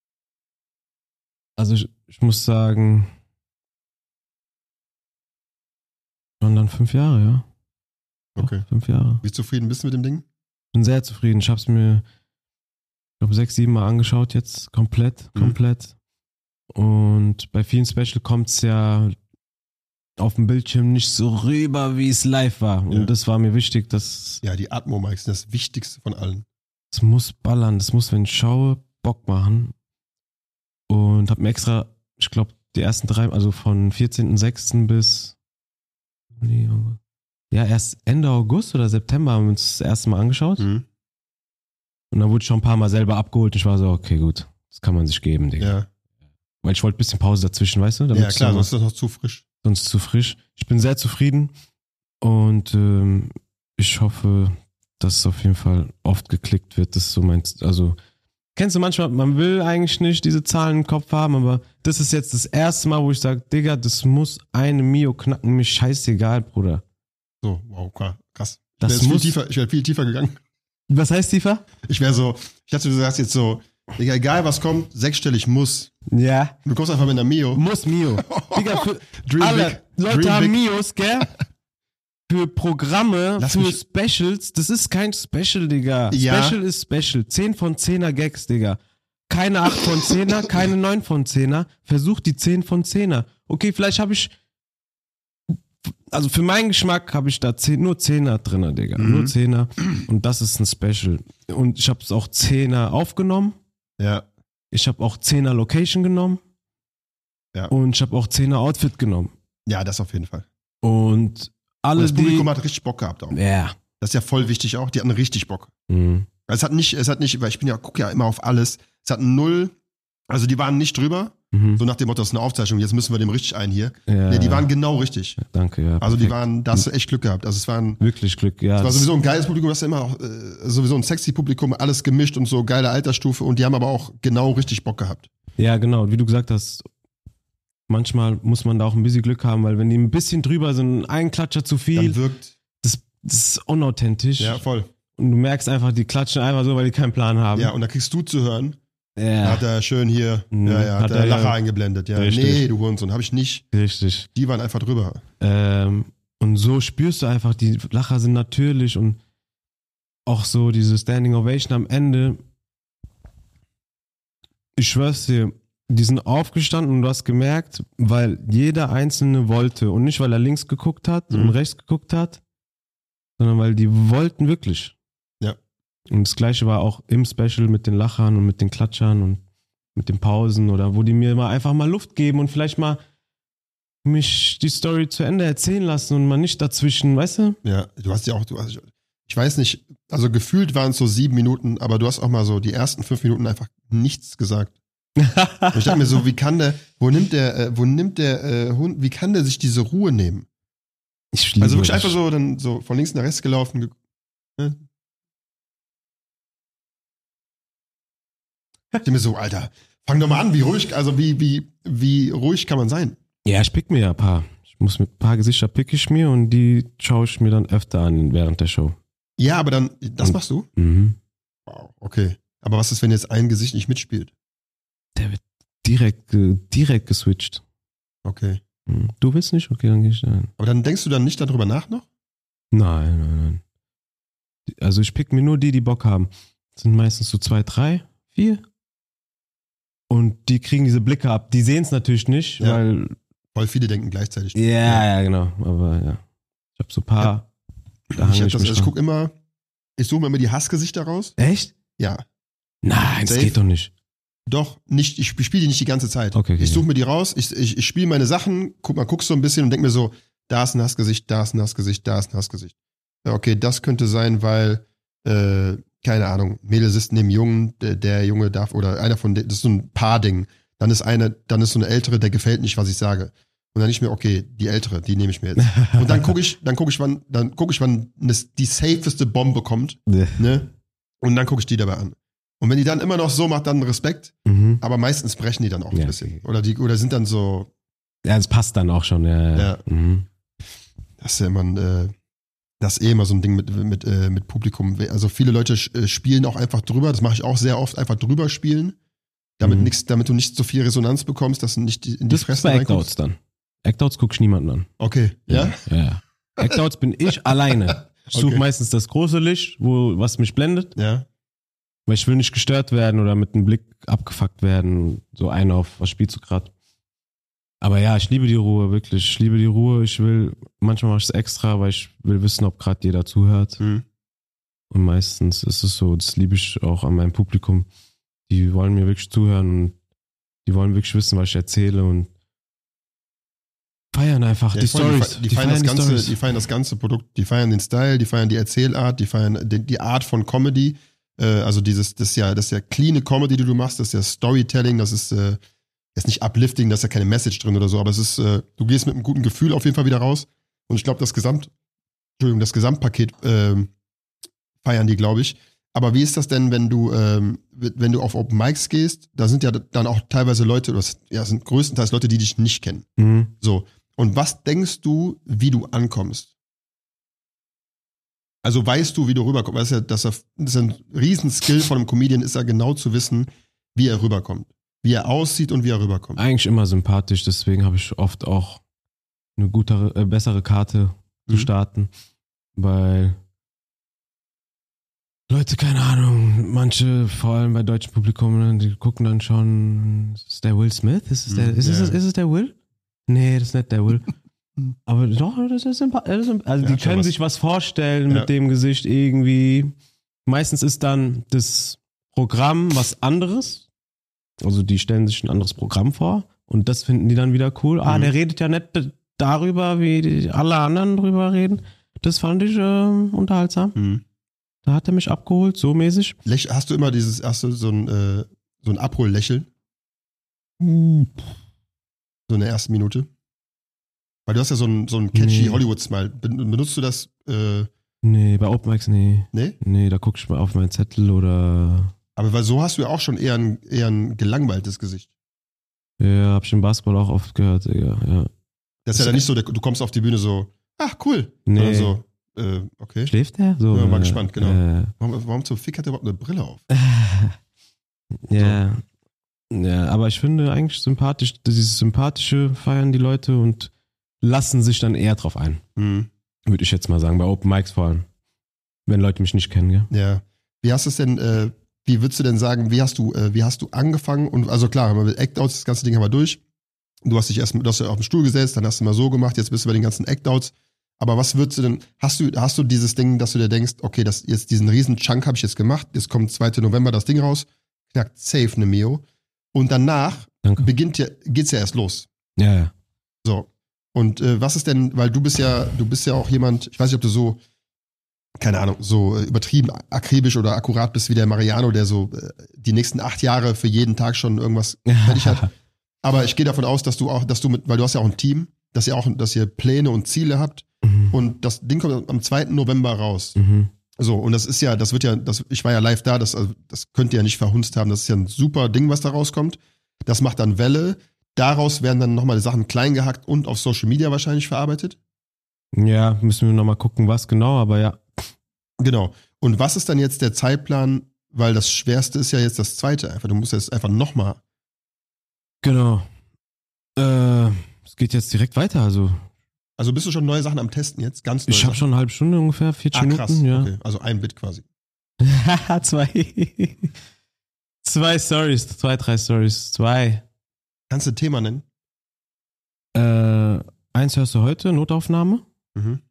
Also ich, ich muss sagen, waren dann fünf Jahre, ja. Okay. Doch, fünf Jahre. Wie zufrieden bist du mit dem Ding? Bin sehr zufrieden. Ich habe es mir, ich glaube, sechs, sieben Mal angeschaut jetzt, komplett, Mhm. komplett. Und bei vielen Special kommt es ja auf dem Bildschirm nicht so rüber, wie es live war. Und Ja. das war mir wichtig, dass Ja, die Atmo-Mics sind das Wichtigste von allen. es muss ballern, das muss, wenn ich schaue, Bock machen. Und habe mir extra, ich glaube, die ersten drei, also von vierzehnten sechsten bis ja, erst Ende August oder September haben wir uns das erste Mal angeschaut. Mhm. Und dann wurde ich schon ein paar Mal selber abgeholt. Und ich war so, okay, gut, das kann man sich geben, Digga. Ja. Weil ich wollte ein bisschen Pause dazwischen, weißt du? Damit Ja, klar, sonst ist das noch zu frisch. sonst zu frisch. Ich bin sehr zufrieden und ähm, ich hoffe, dass es auf jeden Fall oft geklickt wird. Das ist so mein, also kennst du manchmal, man will eigentlich nicht diese Zahlen im Kopf haben, aber das ist jetzt das erste Mal, wo ich sage, Digga, das muss eine Mio knacken, mir scheißegal, Bruder. So, wow, krass. Ich Das wäre viel muss- tiefer, ich wäre viel tiefer gegangen. Was heißt tiefer? Ich wäre so, ich dachte, du sagst jetzt so, Digga, egal was kommt, sechsstellig muss. Ja. Du kommst einfach mit einer Mio. Muss Mio. Digga, für Dream alle big. Leute Dream haben big. Mios, gell? Für Programme, Lass für mich- Specials, das ist kein Special, Digga. Ja. Special ist Special. zehn von zehner Gags, Digga. Keine acht von zehner, keine neun von zehner. Versuch die zehn von zehner. Okay, vielleicht habe ich also für meinen Geschmack habe ich da zehn, nur Zehner drin, Digga. Mhm. Nur Zehner. Und das ist ein Special. Und ich habe es auch Zehner aufgenommen. Ja. Ich habe auch Zehner Location genommen. Ja. Und ich habe auch Zehner Outfit genommen. Ja, das auf jeden Fall. Und alle Und das Publikum die... hat richtig Bock gehabt auch. Ja. Das ist ja voll wichtig auch. Die hatten richtig Bock. Mhm. Es hat nicht, es hat nicht, weil ich bin ja, gucke ja immer auf alles. Es hat null, also die waren nicht drüber. Mhm. So nach dem Motto, das ist eine Aufzeichnung, jetzt müssen wir dem richtig ein hier. Ja, Nee, die ja. waren genau richtig. Danke, ja. Also die perfekt. waren, da hast du echt Glück gehabt. Also es waren, Wirklich Glück, ja. es war das- sowieso ein geiles Publikum, das ist immer auch, äh, sowieso ein sexy Publikum, alles gemischt und so, geile Altersstufe und die haben aber auch genau richtig Bock gehabt. Ja, genau. Wie du gesagt hast, manchmal muss man da auch ein bisschen Glück haben, weil wenn die ein bisschen drüber sind, ein Klatscher zu viel, Dann wirkt, das, das ist unauthentisch. ja, voll. Und du merkst einfach, die klatschen einfach so, weil die keinen Plan haben. Ja, und da kriegst du zu hören, Ja, hat er schön hier, Mhm. ja, ja, hat, Hat er er ja- Lacher eingeblendet, ja. Richtig. Nee, du Hurensohn, hab ich nicht. richtig. Die waren einfach drüber. Ähm, und so spürst du einfach, die Lacher sind natürlich und auch so diese Standing Ovation am Ende. Ich schwör's dir, die sind aufgestanden und du hast gemerkt, weil jeder Einzelne wollte und nicht, weil er links geguckt hat Mhm. und rechts geguckt hat, sondern weil die wollten wirklich. Ja. Und das Gleiche war auch im Special mit den Lachern und mit den Klatschern und mit den Pausen oder wo die mir mal einfach mal Luft geben und vielleicht mal mich die Story zu Ende erzählen lassen und mal nicht dazwischen, weißt du? Ja, du hast ja auch, du hast, ich weiß nicht, also gefühlt waren es so sieben Minuten, aber du hast auch mal so die ersten fünf Minuten einfach nichts gesagt. Und ich dachte mir so, wie kann der, wo nimmt der, äh, wo nimmt der äh, Hund, wie kann der sich diese Ruhe nehmen? Ich liebe Also wirklich das. einfach so, dann so von links nach rechts gelaufen. ge- Ne? Ich dachte mir so, Alter, fang doch mal an, wie ruhig, also wie, wie, wie ruhig kann man sein? Ja, ich pick mir ja ein paar. Ich muss mit ein paar Gesichter pick ich mir und die schaue ich mir dann öfter an während der Show. Ja, aber dann, das Und- machst du? Mhm. Wow, okay. Aber was ist, wenn jetzt ein Gesicht nicht mitspielt? Der wird direkt, äh, direkt geswitcht. Okay. Mhm. Du willst nicht? Okay, dann gehe ich da hin. Aber dann denkst du dann nicht darüber nach noch? Nein, nein, nein. Die- Also ich pick mir nur die, die Bock haben. Das sind meistens so zwei, drei, vier. Und die kriegen diese Blicke ab. Die sehen es natürlich nicht, Ja. weil. Voll viele denken gleichzeitig. Ja, ja, genau. Aber ja. Ich habe so ein paar. Da Ich, hangel hab ich das, mich also ich dran. gucke immer, ich suche mir immer die Hassgesichter raus. Echt? Ja. Nein, das Safe. geht doch nicht. Doch, nicht, ich spiele die nicht die ganze Zeit. Okay, okay, ich suche ja. mir die raus, ich, ich, ich spiele meine Sachen, guck mal, guck so ein bisschen und denk mir so, da ist ein Hassgesicht, da ist ein Hassgesicht, da ist ein Hassgesicht. Ja, okay, das könnte sein, weil, äh, keine Ahnung, Mädels ist neben Jungen, der, der Junge darf, oder einer von denen, das ist so ein Paar-Ding. Dann ist eine, dann ist so eine ältere, der gefällt nicht, was ich sage. Und dann nicht mehr, okay, die ältere, die nehme ich mir jetzt. Und dann gucke ich, dann gucke ich, wann, dann gucke ich, wann ne, die safeste Bombe kommt, ne? Und dann gucke ich die dabei an. Und wenn die dann immer noch so macht, dann Respekt. Mhm. Aber meistens brechen die dann auch ein Ja, bisschen. okay. Oder die, oder sind dann so, Ja, das passt dann auch schon. Ja. Ja. Mhm. das ist ja immer ein, äh, das ist eh immer so ein Ding mit, mit, äh, mit Publikum. Also viele Leute äh, spielen auch einfach drüber, das mache ich auch sehr oft, einfach drüber spielen. Damit Mhm. nix, damit du nicht so viel Resonanz bekommst, dass du nicht die- in die Das ist Fresse bei reinkommst. Act-Outs dann. Act-Outs guck ich niemanden an. Okay, ja? Ja. ja. Act-Outs bin ich alleine. Ich suche Okay. meistens das große Licht, wo was mich blendet, Ja. weil ich will nicht gestört werden oder mit einem Blick abgefuckt werden. So einer auf, was spielst du gerade? Aber ja, ich liebe die Ruhe, wirklich. Ich liebe die Ruhe. Ich will, manchmal mache ich es extra, weil ich will wissen, ob gerade jeder zuhört. Hm. Und meistens ist es so, das liebe ich auch an meinem Publikum. Die wollen mir wirklich zuhören und die wollen wirklich wissen, was ich erzähle und feiern einfach Ja, die voll, Stories. Die, fe- die, feiern das die ganze, Stories. die feiern das ganze Produkt, die feiern den Style, die feiern die Erzählart, die feiern die, die Art von Comedy. Äh, also dieses, das ist ja, das ist ja cleane Comedy, die du machst, das ist ja Storytelling, das ist, äh, ist nicht uplifting, da ist ja keine Message drin oder so, aber es ist, äh, du gehst mit einem guten Gefühl auf jeden Fall wieder raus. Und ich glaube, das Gesamt, Entschuldigung, das Gesamtpaket ähm, feiern die, glaube ich. Aber wie ist das denn, wenn du, ähm, wenn du auf Open Mics gehst? Da sind ja dann auch teilweise Leute, das ja, sind größtenteils Leute, die dich nicht kennen. Mhm. So. Und was denkst du, wie du ankommst? Also weißt du, wie du rüberkommst? Das ist ja, das ist ja, das ist ein Riesenskill von einem Comedian, ist ja genau zu wissen, wie er rüberkommt. Wie er aussieht und wie er rüberkommt. Eigentlich immer sympathisch, deswegen habe ich oft auch eine gute, äh, bessere Karte zu Mhm. starten, weil Leute, keine Ahnung, manche, vor allem bei deutschen Publikum, ne, die gucken dann schon, ist es der Will Smith? Ist es der, Mhm, ist es, ja. ist es der Will? Nee, das ist nicht der Will. Aber doch, das ist sympathisch. Also Ja, die können was. sich was vorstellen Ja. mit dem Gesicht irgendwie. Meistens ist dann das Programm was anderes. Also die stellen sich ein anderes Programm vor und das finden die dann wieder cool. Ah, Mhm. der redet ja nicht darüber, wie die alle anderen drüber reden. Das fand ich äh, unterhaltsam. Mhm. Da hat er mich abgeholt, so mäßig. Läch- Hast du immer dieses, hast du so ein, äh, so ein Abhollächeln? Mhm. So in der ersten Minute? Weil du hast ja so ein, so ein catchy Nee. Hollywood-Smile. Ben- Benutzt du das, äh, Nee, bei Open Mics, nee. nee? Nee, da guck ich mal auf meinen Zettel oder. Aber weil so hast du ja auch schon eher ein, eher ein gelangweiltes Gesicht. Ja, hab ich im Basketball auch oft gehört, Digga, ja. Das ist ja dann nicht so, der- du kommst auf die Bühne so, ach cool. Nee. Sondern so, äh, okay. Schläft der? So, Ja, mal äh, gespannt, genau. Äh, Warum, warum zum Fick hat er überhaupt eine Brille auf? ja. Ja, aber ich finde eigentlich sympathisch, dieses Sympathische feiern die Leute und lassen sich dann eher drauf ein. Hm. Würde ich jetzt mal sagen, bei Open Mics vor allem. Wenn Leute mich nicht kennen, gell? Ja. Wie hast du es denn, äh, wie würdest du denn sagen, wie hast du, äh, wie hast du angefangen? Und also klar, haben wir mit Act-Outs, das ganze Ding haben wir durch. Du hast dich erst, du hast ja auf den Stuhl gesetzt, dann hast du mal so gemacht, jetzt bist du bei den ganzen Act-Outs. Aber was würdest du denn, hast du, hast du dieses Ding, dass du dir denkst, okay, das, jetzt diesen riesen Chunk habe ich jetzt gemacht, jetzt kommt zweiter November das Ding raus, knackt safe eine Mio. Und danach Danke. beginnt ja, geht's ja erst los. Ja, ja. So. Und äh, was ist denn, weil du bist ja, du bist ja auch jemand, ich weiß nicht, ob du so, keine Ahnung, so äh, übertrieben akribisch oder akkurat bist wie der Mariano, der so äh, die nächsten acht Jahre für jeden Tag schon irgendwas fertig hat. Aber ich gehe davon aus, dass du auch, dass du mit, weil du hast ja auch ein Team, dass ihr auch, dass ihr Pläne und Ziele habt. Mhm. Und das Ding kommt am zweiten November raus. Mhm. So, und das ist ja, das wird ja, das, ich war ja live da, das, also, das könnt ihr ja nicht verhunzt haben. Das ist ja ein super Ding, was da rauskommt. Das macht dann Welle. Daraus werden dann nochmal die Sachen klein gehackt und auf Social Media wahrscheinlich verarbeitet. Ja, müssen wir nochmal gucken, was genau, aber ja. Genau. Und was ist dann jetzt der Zeitplan? Weil das Schwerste ist ja jetzt das Zweite einfach. Du musst jetzt einfach nochmal. Genau. Äh, es geht jetzt direkt weiter, also. Also bist du schon neue Sachen am Testen jetzt? Ganz neue Ich habe Sachen? schon eine halbe Stunde ungefähr, vierzig Ah, krass. Minuten, ja. Okay. Also ein Bit quasi. zwei. zwei Stories, zwei, drei Stories, zwei. Kannst du ein Thema nennen? Äh, eins hörst du heute, Notaufnahme. Mhm.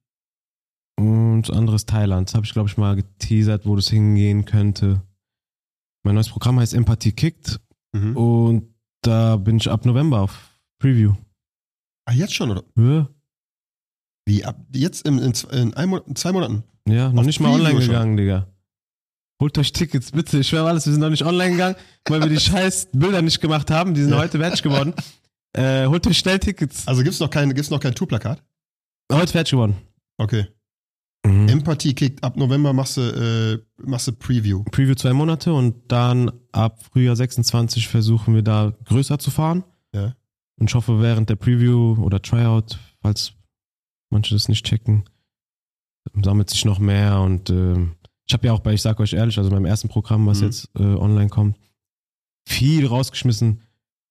Und anderes Thailand. Das habe ich, glaube ich, mal geteasert, wo das hingehen könnte. Mein neues Programm heißt Empathie Kickt. Mhm. Und da bin ich ab November auf Preview. Ach, jetzt schon, oder? Ja, Wie? Ab jetzt in, in, in, einem Monat, in zwei Monaten? ja noch Auf nicht mal Preview online schon? gegangen, Digga. Holt euch Tickets, bitte. Ich schwöre alles, wir sind noch nicht online gegangen, weil wir die scheiß Bilder nicht gemacht haben. Die sind Ja. heute fertig geworden. Äh, holt euch schnell Tickets. Also gibt's noch kein, gibt's noch kein Tourplakat? Heute fertig geworden. Okay. Mhm. Empathie kickt. Ab November machst du, äh, machst du Preview. Preview zwei Monate und dann ab Frühjahr sechsundzwanzig versuchen wir da größer zu fahren. Ja. Und ich hoffe, während der Preview oder Tryout, falls manche das nicht checken, sammelt sich noch mehr. Und äh, ich habe ja auch bei, ich sag euch ehrlich, also beim ersten Programm, was Mhm. jetzt äh, online kommt, viel rausgeschmissen.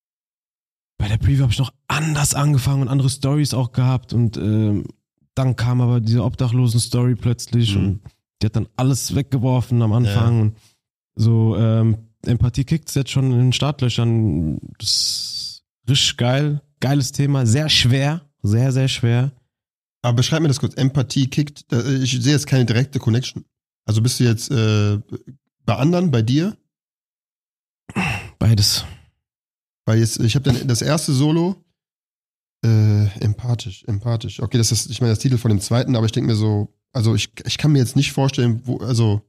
Bei der Preview habe ich noch anders angefangen und andere Stories auch gehabt. Und ähm, dann kam aber diese Obdachlosen-Story plötzlich Mhm. und die hat dann alles weggeworfen am Anfang. Ja. Und so, ähm, Empathie kickt jetzt schon in den Startlöchern. Das ist richtig geil. Geiles Thema. Sehr schwer. Sehr, sehr schwer. Aber beschreib mir das kurz. Empathie kickt. Da- Ich sehe jetzt keine direkte Connection. Also bist du jetzt äh, bei anderen, bei dir? Beides. Weil jetzt, ich habe dann das erste Solo. Äh, empathisch, empathisch. Okay, das ist, ich meine, das Titel von dem zweiten, aber ich denke mir so, also ich, ich kann mir jetzt nicht vorstellen, wo, also,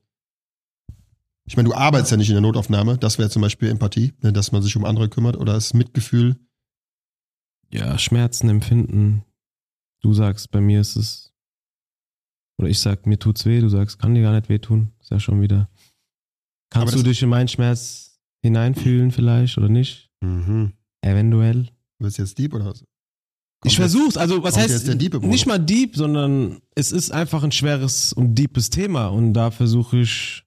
ich meine, du arbeitest ja nicht in der Notaufnahme, das wäre zum Beispiel Empathie, ne, dass man sich um andere kümmert, oder ist Mitgefühl. Ja, Schmerzen empfinden. Du sagst, bei mir ist es, oder ich sag, mir tut's weh, du sagst, kann dir gar nicht wehtun. Ist ja schon wieder. Kannst Aber du das- dich in meinen Schmerz hineinfühlen vielleicht oder nicht? Mhm. Eventuell. Willst du jetzt Dieb oder was? Ich Kommt versuch's, also was kommt heißt, jetzt der Dieb im nicht Urlaub? mal deep, sondern es ist einfach ein schweres und deepes Thema und da versuche ich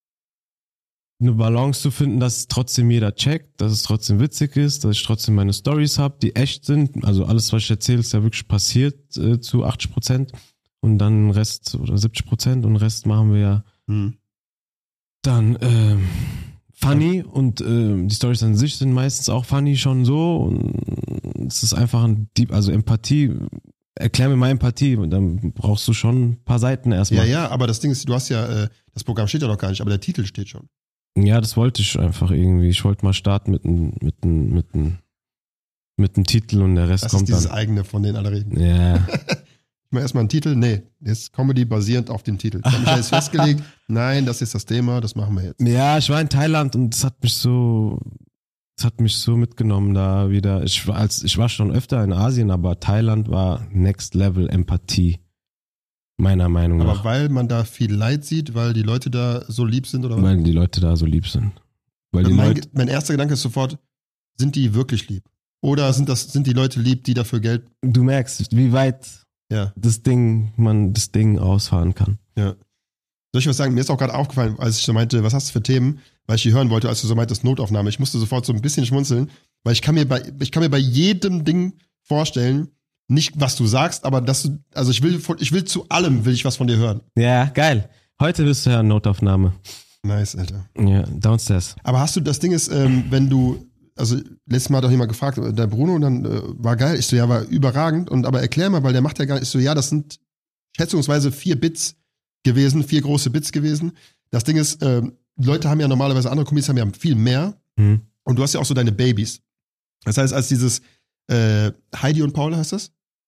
eine Balance zu finden, dass trotzdem jeder checkt, dass es trotzdem witzig ist, dass ich trotzdem meine Storys habe, die echt sind, also alles, was ich erzähle, ist ja wirklich passiert äh, zu achtzig Prozent und dann den Rest oder siebzig Prozent und den Rest machen wir ja Mhm. dann ähm, funny und ähm, die Storys an sich sind meistens auch funny schon so und es ist einfach ein Deep, also Empathie erklär mir mal Empathie, dann brauchst du schon ein paar Seiten Ja, erstmal. ja, aber das Ding ist, du hast ja, äh, das Programm steht ja noch gar nicht, aber der Titel steht schon. Ja, das wollte ich einfach irgendwie. Ich wollte mal starten mit einem mit einem mit einem mit einem Titel und der Rest Das kommt ist dieses dann. eigene, von denen alle reden. Ja. Ich mal erstmal einen Titel, nee, das ist Comedy basierend auf dem Titel. Ich habe mich ja jetzt festgelegt, nein, das ist das Thema, das machen wir jetzt. Ja, ich war in Thailand und es hat mich so, es hat mich so mitgenommen da wieder. Ich war als, ich war schon öfter in Asien, aber Thailand war Next Level Empathie. Meiner Meinung Aber nach. weil man da viel Leid sieht, weil die Leute da so lieb sind oder was? Weil die Leute da so lieb sind. Weil die mein, Leute, mein erster Gedanke ist sofort, sind die wirklich lieb? Oder sind das, sind die Leute lieb, die dafür Geld, du merkst, wie weit ja, das Ding, man das Ding ausfahren kann. ja. Soll ich was sagen? Mir ist auch gerade aufgefallen, als ich so meinte, was hast du für Themen, weil ich die hören wollte, als du so meintest, Notaufnahme. Ich musste sofort so ein bisschen schmunzeln, weil ich kann mir bei, ich kann mir bei jedem Ding vorstellen, nicht was du sagst, aber dass du, also ich will, ich will zu allem, will ich was von dir hören. Ja, geil. Heute bist du ja in Notaufnahme. Nice, Alter. Ja, downstairs. Aber hast du, das Ding ist, ähm, wenn du, also letztes Mal hat doch jemand gefragt, der Bruno, und dann äh, war geil. Ich so, ja, war überragend. Und aber erklär mal, weil der macht ja gar nicht, ich so, ja, das sind schätzungsweise vier Bits gewesen, vier große Bits gewesen. Das Ding ist, äh, Leute haben ja normalerweise, andere Comedies haben ja viel mehr. Hm. Und du hast ja auch so deine Babys. Das heißt, als dieses äh, Heidi und Paul heißt das?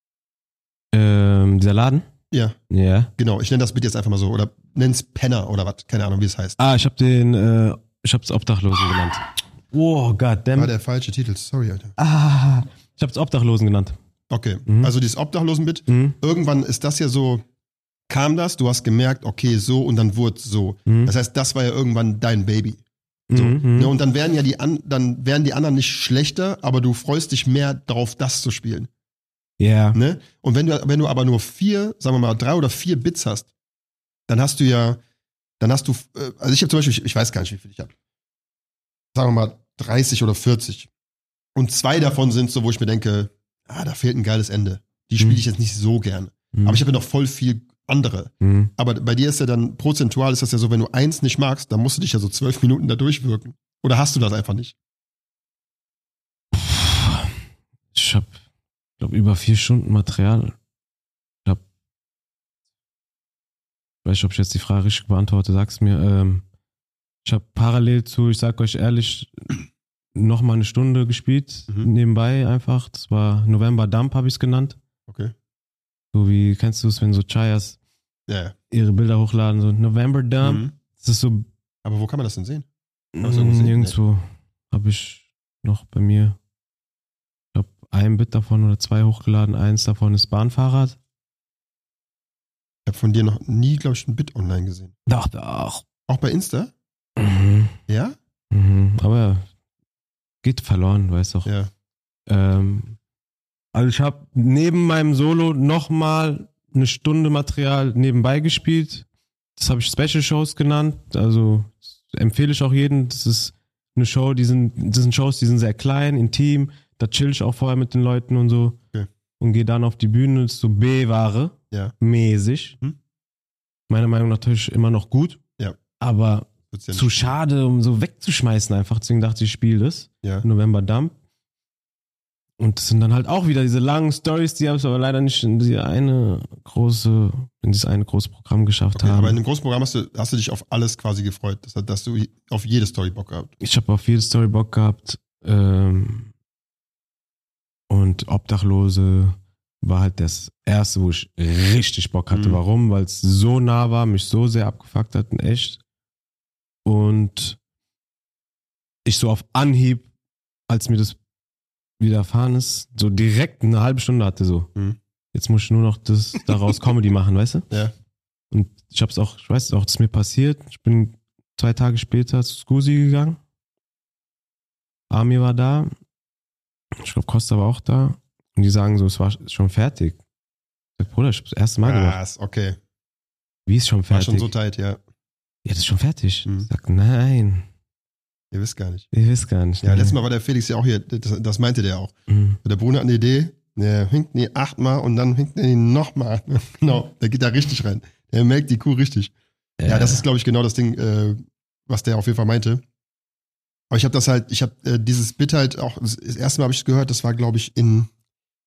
Ähm, dieser Laden? Ja, Ja. genau. Ich nenne das Bit jetzt einfach mal so. Oder nenn's Penner oder was. Keine Ahnung, wie es heißt. Ah, ich hab den, äh, ich hab's Obdachlosen genannt. Oh, goddamn. War der falsche Titel. Sorry, Alter. Ah, ich hab's Obdachlosen genannt. Okay. Mhm. Also dieses Obdachlosen-Bit. Mhm. Irgendwann ist das ja so, kam das, du hast gemerkt, okay, so und dann wurde es so. Mhm. Das heißt, das war ja irgendwann dein Baby. So. Mhm. Ne, und dann werden ja die an, dann werden die anderen nicht schlechter, aber du freust dich mehr darauf, das zu spielen. Ja. Ne? Und wenn du, wenn du aber nur vier, sagen wir mal, drei oder vier Bits hast, dann hast du ja, dann hast du, äh, also ich habe zum Beispiel, ich, ich weiß gar nicht, wie viel ich habe. Sagen wir mal dreißig oder vierzig. Und zwei davon sind so, wo ich mir denke, ah, da fehlt ein geiles Ende. Die spiele Mhm. ich jetzt nicht so gerne. Mhm. Aber ich habe ja noch voll viel andere. Mhm. Aber bei dir ist ja dann, prozentual ist das ja so, wenn du eins nicht magst, dann musst du dich ja so zwölf Minuten da durchwirken. Oder hast du das einfach nicht? Ich hab, glaube über vier Stunden Material. Ich hab, ich weiß nicht, ob ich jetzt die Frage richtig beantworte, sag's mir. Ähm, ich habe parallel zu, ich sag euch ehrlich, noch mal eine Stunde gespielt, Mhm. nebenbei einfach. Das war November Dump, habe ich es genannt. Okay. So wie, kennst du es, wenn so Chayas Ja, ja. ihre Bilder hochladen, so November Dump. Mhm. Das ist so, Aber wo kann man das denn sehen? Hast du irgendwo mh, gesehen? nirgendwo habe ich noch bei mir, ich glaube, ein Bit davon oder zwei hochgeladen. Eins davon ist Bahnfahrrad. Ich habe von dir noch nie, glaube ich, ein Bit online gesehen. Doch, doch. Auch bei Insta? Mhm. Ja? Mhm. Aber geht verloren, weißt doch. Ja. Ähm, also ich habe neben meinem Solo nochmal eine Stunde Material nebenbei gespielt. Das habe ich Special Shows genannt. Also empfehle ich auch jedem. Das ist eine Show, die sind, das sind Shows, die sind sehr klein, intim. Da chill ich auch vorher mit den Leuten und so. Okay. Und gehe dann auf die Bühne. Das ist so B-Ware. Ja. Mäßig. Hm? Meiner Meinung nach natürlich immer noch gut. Ja. Aber Wird's ja zu nicht. schade, um so wegzuschmeißen einfach. Deswegen dachte ich, ich spiele das. Ja. November Dump. Und das sind dann halt auch wieder diese langen Stories, die habe ich aber leider nicht in die eine große, in dieses eine große Programm geschafft Okay, haben. aber in dem großen Programm hast du, hast du dich auf alles quasi gefreut. Das hat, dass du auf jede Story Bock gehabt. Ich habe auf jede Story Bock gehabt. Ähm, und Obdachlose war halt das erste, wo ich richtig Bock hatte. Mhm. Warum? Weil es so nah war, mich so sehr abgefuckt hat, in echt. Und ich so auf Anhieb, als mir das widerfahren ist, so direkt eine halbe Stunde hatte so. Mhm. Jetzt muss ich nur noch das daraus Comedy machen, weißt du? Ja. Und ich hab's auch, ich weiß auch, das ist mir passiert. Ich bin zwei Tage später zu Scusi gegangen. Amir war da. Ich glaube, Costa war auch da. Und die sagen so, es war schon fertig. Ich sag, Bruder, ich hab's das erste Mal gemacht. Krass, okay. Wie ist schon War fertig? schon so tight, ja. Ja, das ist schon fertig. Mhm. Ich sag, nein, Ihr wisst gar nicht. ihr wisst gar nicht. Ja, nein. letztes Mal war der Felix ja auch hier, das, das meinte der auch. Mhm. Der Bruno hat eine Idee, der hinkt die achtmal und dann hinkt er die nochmal. Genau, der geht da richtig rein. Der melkt die Kuh richtig. Ja, ja das ist, glaube ich, genau das Ding, äh, was der auf jeden Fall meinte. Aber ich habe das halt, ich habe äh, dieses Bit halt auch, das erste Mal habe ich es gehört, das war, glaube ich, in,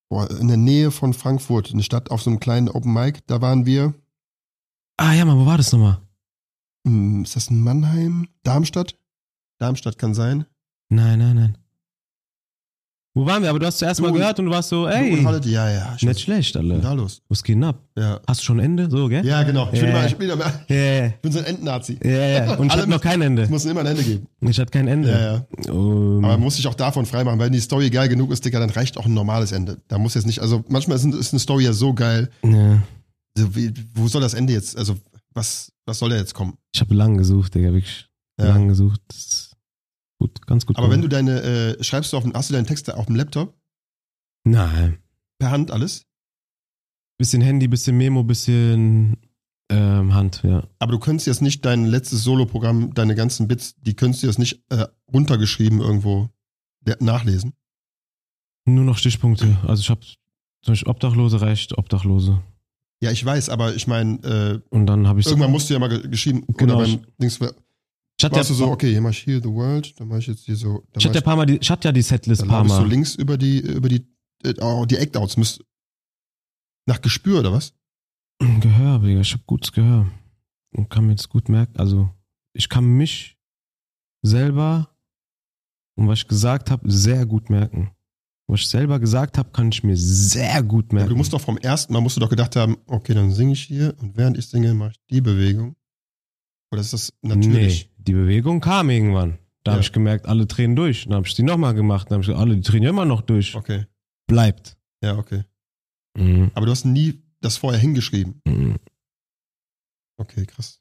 boah, in der Nähe von Frankfurt, eine Stadt auf so einem kleinen Open Mic, da waren wir. Ah ja, Mann, wo war das nochmal? Hm, ist das in Mannheim? Darmstadt? Darmstadt kann sein. Nein, nein, nein. Wo waren wir? Aber du hast zuerst Du mal und- gehört und du warst so, Du ey, und Holiday, ja, ja. nicht schlecht, Was ist denn Alter. da los? Was geht denn ab? Ja. Hast du schon ein Ende? So, gell? Ja, genau. Ich bin, Ja. immer, ich bin, immer, Ja, ja, ich bin so ein Endnazi. ja, ja. Und ich Alle hatte noch kein Es Ende. muss immer ein Ende geben. Ich hatte kein Ende. Ja, ja. Um, Aber man muss sich auch davon freimachen, weil wenn die Story geil genug ist, Digga, dann reicht auch ein normales Ende. Da muss jetzt nicht, also manchmal ist, ist eine Story ja so geil. ja. So, wie, wo soll das Ende jetzt, also was, was soll da jetzt kommen? Ich habe lang gesucht, Digga, wirklich Ja. lang gesucht. Das ist gut, ganz gut. Aber wenn du gemacht. deine, äh, schreibst du auf, dem- hast du deinen Text auf dem Laptop? Nein. Per Hand alles? Bisschen Handy, bisschen Memo, bisschen ähm, Hand, ja. Aber du könntest jetzt nicht dein letztes Solo-Programm, deine ganzen Bits, die könntest du jetzt nicht äh, runtergeschrieben irgendwo le- nachlesen. Nur noch Stichpunkte. Also ich habe zum Beispiel Obdachlose reicht, Obdachlose. Ja, ich weiß, aber ich meine, äh, Und dann habe ich irgendwann musst du ja mal ge- geschrieben, Genau. oder beim Dings, ich hatte warst ja, du so, okay, hier mach ich Heal the World, dann mach ich jetzt hier so, dann, ich mach hatte ja ich, paar Mal die, ich hatte ja die Setlist dann paar habe ich so Mal. links über die, über die, äh, oh, die Act-Outs, müsst, nach Gespür oder was? Gehör, Digga, ich habe gutes Gehör. Und kann mir das gut merken. Also ich kann mich selber und was ich gesagt habe, sehr gut merken. Was ich selber gesagt habe, kann ich mir sehr gut Ja, merken. du musst doch vom ersten Mal, musst du doch gedacht haben, okay, dann singe ich hier und während ich singe, mache ich die Bewegung. Oder ist das natürlich? Nee, die Bewegung kam irgendwann. Da habe Ja. ich gemerkt, alle drehen durch. Dann habe ich die nochmal gemacht. Dann habe ich gesagt, alle, die drehen ja immer noch durch. Okay, Bleibt. ja, okay. Mhm. Aber du hast nie das vorher hingeschrieben. Mhm. Okay, krass.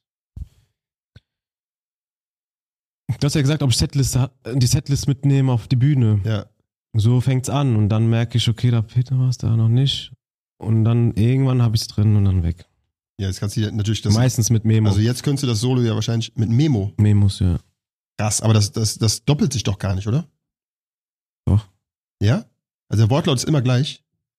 Du hast ja gesagt, ob ich Setlist, die Setlist mitnehme auf die Bühne. Ja, So fängt's an und dann merke ich, okay, da Peter war es da noch nicht. Und dann irgendwann habe ich es drin und dann weg. ja, jetzt kannst du ja natürlich das. Meistens mit Memo. Also jetzt könntest du das Solo ja wahrscheinlich mit Memo. Memos, ja. Krass, aber das, das, das doppelt sich doch gar nicht, oder? Doch. Ja? Also der Wortlaut ist immer gleich.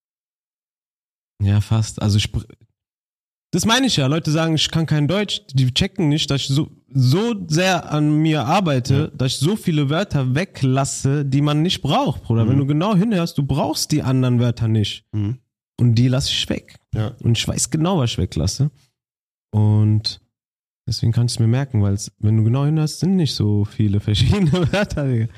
Ja, fast. Also ich, das meine ich ja. Leute sagen, ich kann kein Deutsch. Die checken nicht, dass ich so, so sehr an mir arbeite, Ja. dass ich so viele Wörter weglasse, die man nicht braucht, Bruder. Mhm. Wenn du genau hinhörst, du brauchst die anderen Wörter nicht. Mhm. Und die lasse ich weg. Ja. Und ich weiß genau, was ich weglasse. Und deswegen kann ich es mir merken, weil es, wenn du genau hinhörst, sind nicht so viele verschiedene Wörter, Digga.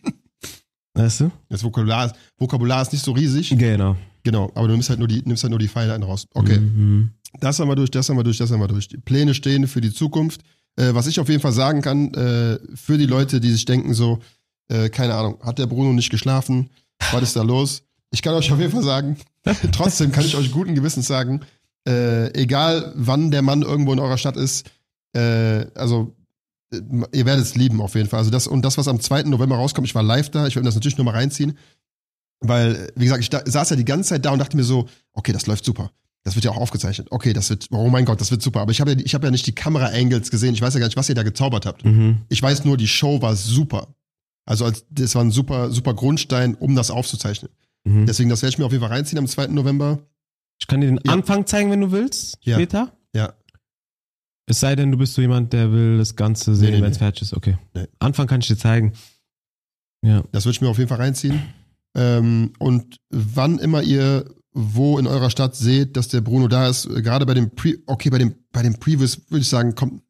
Weißt du? Das Vokabular ist, Vokabular ist nicht so riesig. Genau. Genau, aber du nimmst halt nur die, nimmst halt nur die Pfeile einen raus. Okay. Mhm. Das haben wir durch, das haben wir durch, das haben wir durch. Die Pläne stehen für die Zukunft. Äh, was ich auf jeden Fall sagen kann, äh, für die Leute, die sich denken so, äh, keine Ahnung, hat der Bruno nicht geschlafen? Was ist da los? Ich kann euch auf jeden Fall sagen, trotzdem kann ich euch guten Gewissens sagen, äh, egal wann der Mann irgendwo in eurer Stadt ist, äh, also äh, ihr werdet es lieben auf jeden Fall. Also das, und das, was am zweiten November rauskommt, ich war live da, ich werde mir das natürlich nur mal reinziehen. Weil, wie gesagt, ich da, saß ja die ganze Zeit da und dachte mir so, okay, das läuft super. Das wird ja auch aufgezeichnet. Okay, das wird, oh mein Gott, das wird super. Aber ich habe ja, ich hab ja nicht die Kamera-Angles gesehen. Ich weiß ja gar nicht, was ihr da gezaubert habt. Mhm. Ich weiß nur, die Show war super. Also als, das war ein super, super Grundstein, um das aufzuzeichnen. Mhm. Deswegen, das werde ich mir auf jeden Fall reinziehen am zweiten November. Ich kann dir den Ja. Anfang zeigen, wenn du willst, Ja. später. Ja. Es sei denn, du bist so jemand, der will das Ganze sehen, Nee, nee, wenn es nee. fertig ist. Okay. Nee. Anfang kann ich dir zeigen. Ja. Das würde ich mir auf jeden Fall reinziehen. Ähm, und wann immer ihr wo in eurer Stadt seht, dass der Bruno da ist, äh, gerade bei dem Pre, okay, bei dem, bei dem Previews würde ich sagen, kommt.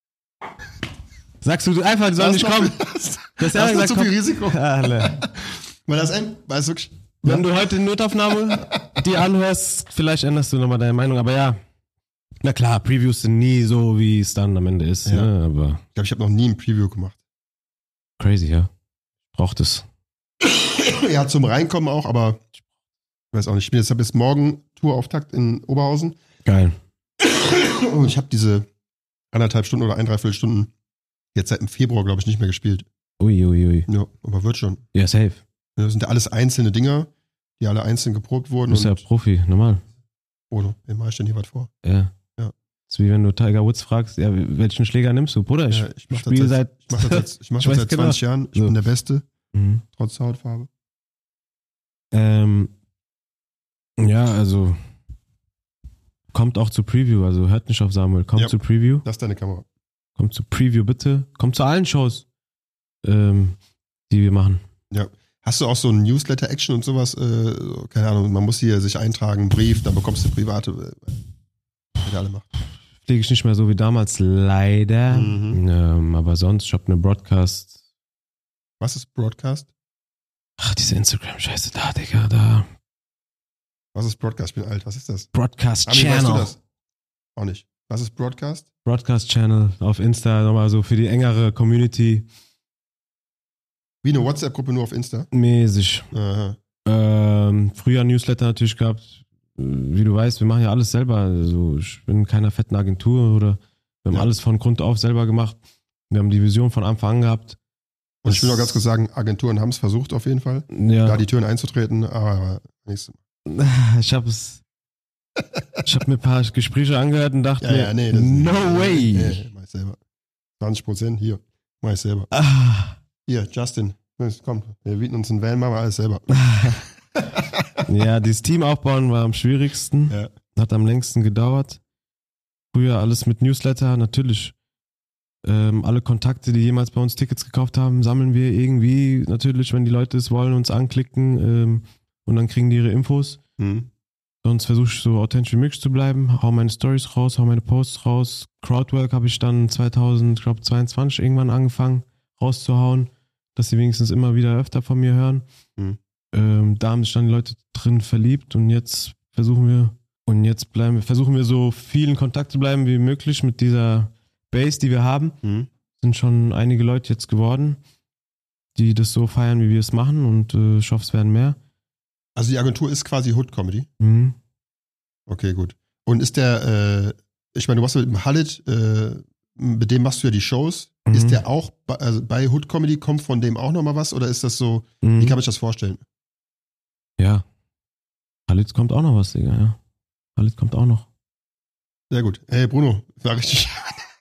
Sagst du einfach, die sollen nicht kommen. Das, Das das ist noch gesagt, zu komm. viel Risiko. Alle. Weil das end, weil es wirklich. Wenn du heute die Notaufnahme die anhörst, vielleicht änderst du nochmal deine Meinung. Aber ja, na klar, Previews sind nie so, wie es dann am Ende ist. Ja. Ne? Aber Ich glaube, ich habe noch nie ein Preview gemacht. crazy, ja. Braucht es. Ja, zum Reinkommen auch, aber ich weiß auch nicht. Ich bin jetzt hab jetzt morgen Tourauftakt in Oberhausen Geil. und ich habe diese anderthalb Stunden oder ein, dreiviertel Stunden jetzt seit dem Februar, glaube ich, nicht mehr gespielt. Ui, ui, ui. Ja, aber wird schon. Ja, safe. Das sind ja alles einzelne Dinger, die alle einzeln geprobt Du wurden. bist ja Und, Profi, normal. Bruno, wem mache ich denn hier was vor? Ja. Ja. Das ist wie wenn du Tiger Woods fragst, ja, welchen Schläger nimmst du? Bruder, ich Ja, ich mache das, spiele seit, seit... ich mach das, seit, ich mach Ich das weiß seit genau. zwanzig Jahren. Ich So. bin der Beste, Mhm. trotz der Hautfarbe. Ähm, ja, also kommt auch zu Preview, also hört nicht auf Samuel, kommt Ja. zu Preview, Das ist deine Kamera. kommt zu Preview bitte, kommt zu allen Shows, ähm, die wir machen. Hast du auch so ein Newsletter-Action und sowas? Äh, keine Ahnung, man muss hier sich eintragen, einen Brief, dann bekommst du private, äh, alle macht. Pflege ich nicht mehr so wie damals, leider. Mhm. Ähm, aber sonst, ich habe eine Broadcast. Was ist Broadcast? Ach, diese Instagram-Scheiße da, Digga, da. Was ist Broadcast? Ich bin alt, was ist das? Broadcast Ami, weißt du Channel. das? Auch nicht. Was ist Broadcast? Broadcast Channel auf Insta, nochmal so für die engere Community. Wie eine WhatsApp-Gruppe nur auf Insta? Mäßig. Aha. Ähm, früher Newsletter natürlich gehabt. Wie du weißt, wir machen ja alles selber. Also ich bin in keiner fetten Agentur oder wir haben Ja. alles von Grund auf selber gemacht. Wir haben die Vision von Anfang an gehabt. Und ich will Das- noch ganz kurz sagen, Agenturen haben es versucht auf jeden Fall, Ja. da die Türen einzutreten, aber nächstes Mal. Ich habe es. Ich habe mir ein paar Gespräche angehört und dachte Ja, mir, ja, nee, das no way. Nee, nee, mach ich selber. zwanzig Prozent hier, mach ich selber. Ah. Hier, Justin, komm, wir bieten uns einen Van, machen wir alles selber. Ja, dieses Team aufbauen war am schwierigsten. Ja. Hat am längsten gedauert. Früher alles mit Newsletter, natürlich. Ähm, alle Kontakte, die jemals bei uns Tickets gekauft haben, sammeln wir irgendwie. Natürlich, wenn die Leute es wollen, uns anklicken ähm, und dann kriegen die ihre Infos. Hm. Sonst versuche ich so authentisch wie möglich zu bleiben. Hau meine Stories raus, hau meine Posts raus. Crowdwork habe ich dann zweitausendzweiundzwanzig irgendwann angefangen rauszuhauen, dass sie wenigstens immer wieder öfter von mir hören. Hm. Ähm, da haben sich dann die Leute drin verliebt und jetzt versuchen wir und jetzt bleiben wir, versuchen wir so viel in Kontakt zu bleiben wie möglich mit dieser Base, die wir haben. Hm. Sind schon einige Leute jetzt geworden, die das so feiern, wie wir es machen und äh, ich hoffe, es werden mehr. Also die Agentur ist quasi Hood Comedy. Mhm. Okay, gut. Und ist der, äh, ich meine, du machst mit dem Khalid, äh, mit dem machst du ja die Shows. Mhm. Ist der auch bei, also bei Hood Comedy, kommt von dem auch nochmal was oder ist das so, Mhm. wie kann man sich das vorstellen? Ja. Khalid kommt auch noch was, Digga, ja. Khalid kommt auch noch. Sehr gut. Hey Bruno, war richtig.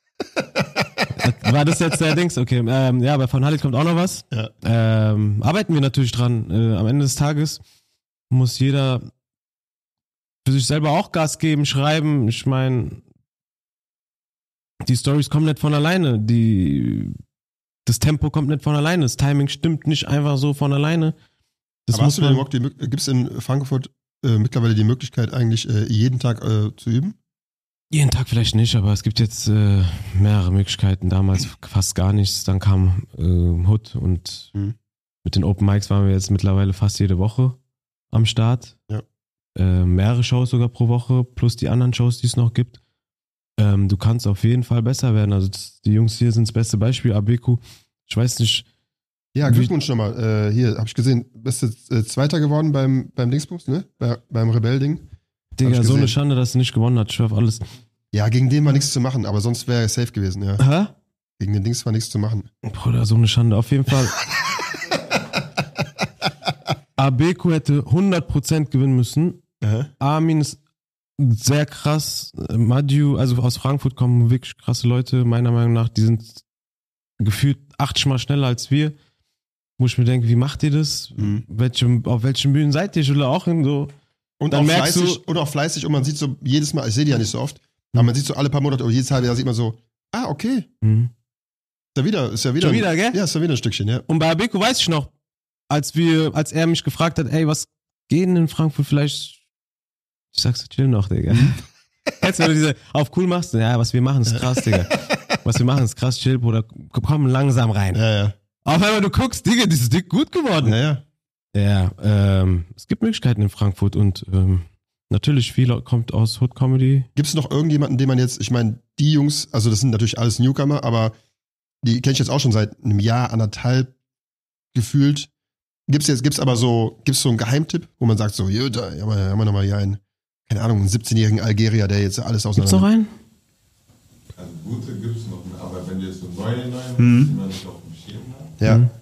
War das jetzt der Dings? Okay, ähm, ja, aber von Khalid kommt auch noch was. Ja. Ähm, arbeiten wir natürlich dran. Äh, am Ende des Tages muss jeder für sich selber auch Gas geben, schreiben. Ich meine, die Stories kommen nicht von alleine. Die, das Tempo kommt nicht von alleine. Das Timing stimmt nicht einfach so von alleine. Das Aber muss hast du denn man, überhaupt die Möglichkeit, gibt es in Frankfurt äh, mittlerweile die Möglichkeit eigentlich äh, jeden Tag äh, zu üben? jeden Tag vielleicht nicht, aber es gibt jetzt äh, mehrere Möglichkeiten. Damals fast gar nichts. Dann kam äh, Hood und Mhm. mit den Open Mics waren wir jetzt mittlerweile fast jede Woche am Start. Ja. Äh, mehrere Shows sogar pro Woche, plus die anderen Shows, die es noch gibt. Ähm, du kannst auf jeden Fall besser werden. Also das, die Jungs hier sind das beste Beispiel. Abeku, ich weiß nicht. Ja, Wie- Glückwunsch nochmal. Äh, hier, habe ich gesehen, bist du äh, Zweiter geworden beim, beim Dingsbums, ne? Bei, beim Rebell-Ding. Digga, ich so eine gesehen. Schande, dass er nicht gewonnen hat. Ich schwör auf alles. Ja, gegen den war nichts zu machen, aber sonst wäre er safe gewesen, ja. Hä? Gegen den Dings war nichts zu machen. Bruder, so eine Schande. Auf jeden Fall. Abeku hätte hundert Prozent gewinnen müssen. Aha. Armin ist sehr krass. Madju, also aus Frankfurt kommen wirklich krasse Leute, meiner Meinung nach. Die sind gefühlt achtzig Mal schneller als wir. Wo ich mir denke, wie macht ihr das? Mhm. Welche, auf welchen Bühnen seid ihr? Oder auch in so. Und Dann auch merkst du- fleißig, und auch fleißig und man sieht so jedes Mal, ich sehe die ja nicht so oft, aber man sieht so alle paar Monate oder jedes halbe Jahr sieht man so, ah, okay, Mhm. ist ja wieder, ist ja wieder. Schon wieder, gell? Ja, ist ja wieder ein Stückchen, ja. Und bei Abeku weiß ich noch, als wir, als er mich gefragt hat, ey, was geht denn in Frankfurt vielleicht? Ich sag's so, chill noch, Digga. Jetzt, wenn du diese auf cool machst, ja, was wir machen, ist krass, Digga. Was wir machen, ist krass, chill, Bruder. Komm langsam rein. Ja, ja. Auf einmal du guckst, Digga, dieses Dick gut geworden. Ja, ja. Ja, ähm, es gibt Möglichkeiten in Frankfurt und ähm, natürlich viel kommt aus Hood Comedy. Gibt es noch irgendjemanden, den man jetzt, ich meine, die Jungs, also das sind natürlich alles Newcomer, aber die kenne ich jetzt auch schon seit einem Jahr, anderthalb gefühlt. Gibt's jetzt, gibt's aber so, gibt's so einen Geheimtipp, wo man sagt so, ja, da haben wir, haben wir nochmal hier einen, keine Ahnung, einen siebzehnjährigen Algerier, der jetzt alles Gibt's noch auseinander. einen? Also gute gibt es noch, aber wenn du jetzt so neue, neue, Mhm. die man nicht auf dem Schirm hat. Ja. Mhm.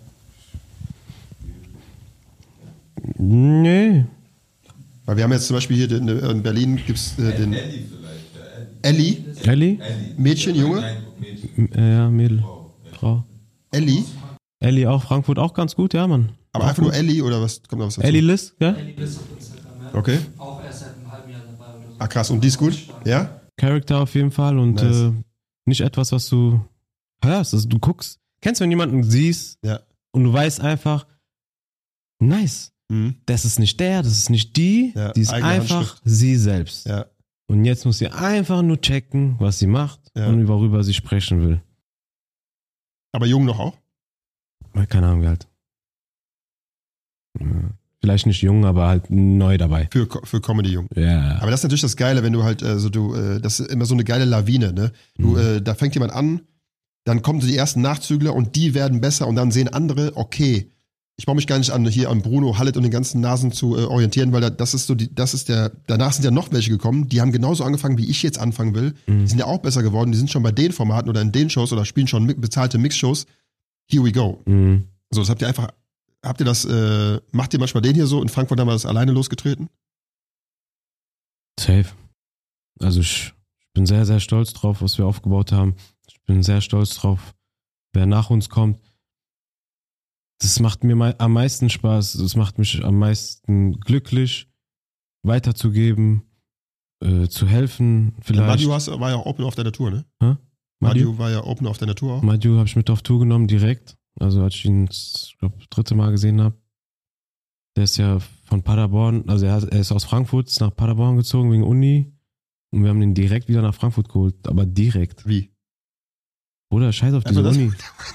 Nee. Weil wir haben jetzt zum Beispiel hier den, in Berlin gibt's äh, den Ellie vielleicht, ja, Ellie. Ellie, Ellie? Ellie. Mädchen, Junge, Nein, Mädchen. M- äh, Ja, Mädel. Frau. Ellie, Ellie auch, Frankfurt auch ganz gut, ja, Mann. aber Auch einfach nur gut. Ellie oder was kommt da was dazu? Ellie Liss, gell? Ellie Liss auf Instagram, ja. Okay. Auch erst seit einem halben Jahr dabei oder so. Ah, krass, und die ist gut? Ja? Charakter auf jeden Fall und Nice. äh, nicht etwas, was du hörst. Also du guckst, kennst du, wenn jemanden siehst Ja. und du weißt einfach, nice. Mhm. Das ist nicht der, das ist nicht die, Ja, die ist eigene einfach Handschrift. sie selbst. Ja. Und jetzt muss sie einfach nur checken, was sie macht Ja. und worüber sie sprechen will. Aber jung noch auch? Weil keine Ahnung, wie alt. Ja. Vielleicht nicht jung, aber halt neu dabei. Für, für Comedy jung. Ja. Aber das ist natürlich das Geile, wenn du halt, also du, äh, das ist immer so eine geile Lawine, ne? Du, Mhm. äh, da fängt jemand an, dann kommen so die ersten Nachzügler und die werden besser und dann sehen andere, okay, ich brauche mich gar nicht an hier an Bruno, Hallet und den ganzen Nasen zu äh, orientieren, weil da, das ist so die, das ist der, danach sind ja noch welche gekommen, die haben genauso angefangen, wie ich jetzt anfangen will. Mhm. Die sind ja auch besser geworden, die sind schon bei den Formaten oder in den Shows oder spielen schon mi- bezahlte Mix-Shows. Here we go. Mhm. So, das habt ihr einfach, habt ihr das, äh, macht ihr manchmal den hier so? In Frankfurt haben wir das alleine losgetreten? Safe. Also ich, ich bin sehr, sehr stolz drauf, was wir aufgebaut haben. Ich bin sehr stolz drauf, wer nach uns kommt. Das macht mir mei- am meisten Spaß. Das macht mich am meisten glücklich, weiterzugeben, äh, zu helfen. Vielleicht. Madu hast, war ja auch Open auf deiner Tour, ne? Hä? Madu? Madu war ja Open auf deiner Tour auch. Madu habe ich mit auf Tour genommen, direkt. Also als ich ihn, ich glaube, das dritte Mal gesehen habe. Der ist ja von Paderborn, also er, er ist aus Frankfurt, ist nach Paderborn gezogen wegen Uni. Und wir haben ihn direkt wieder nach Frankfurt geholt. Aber direkt. Wie? Bruder, scheiß auf diese Also das- Uni.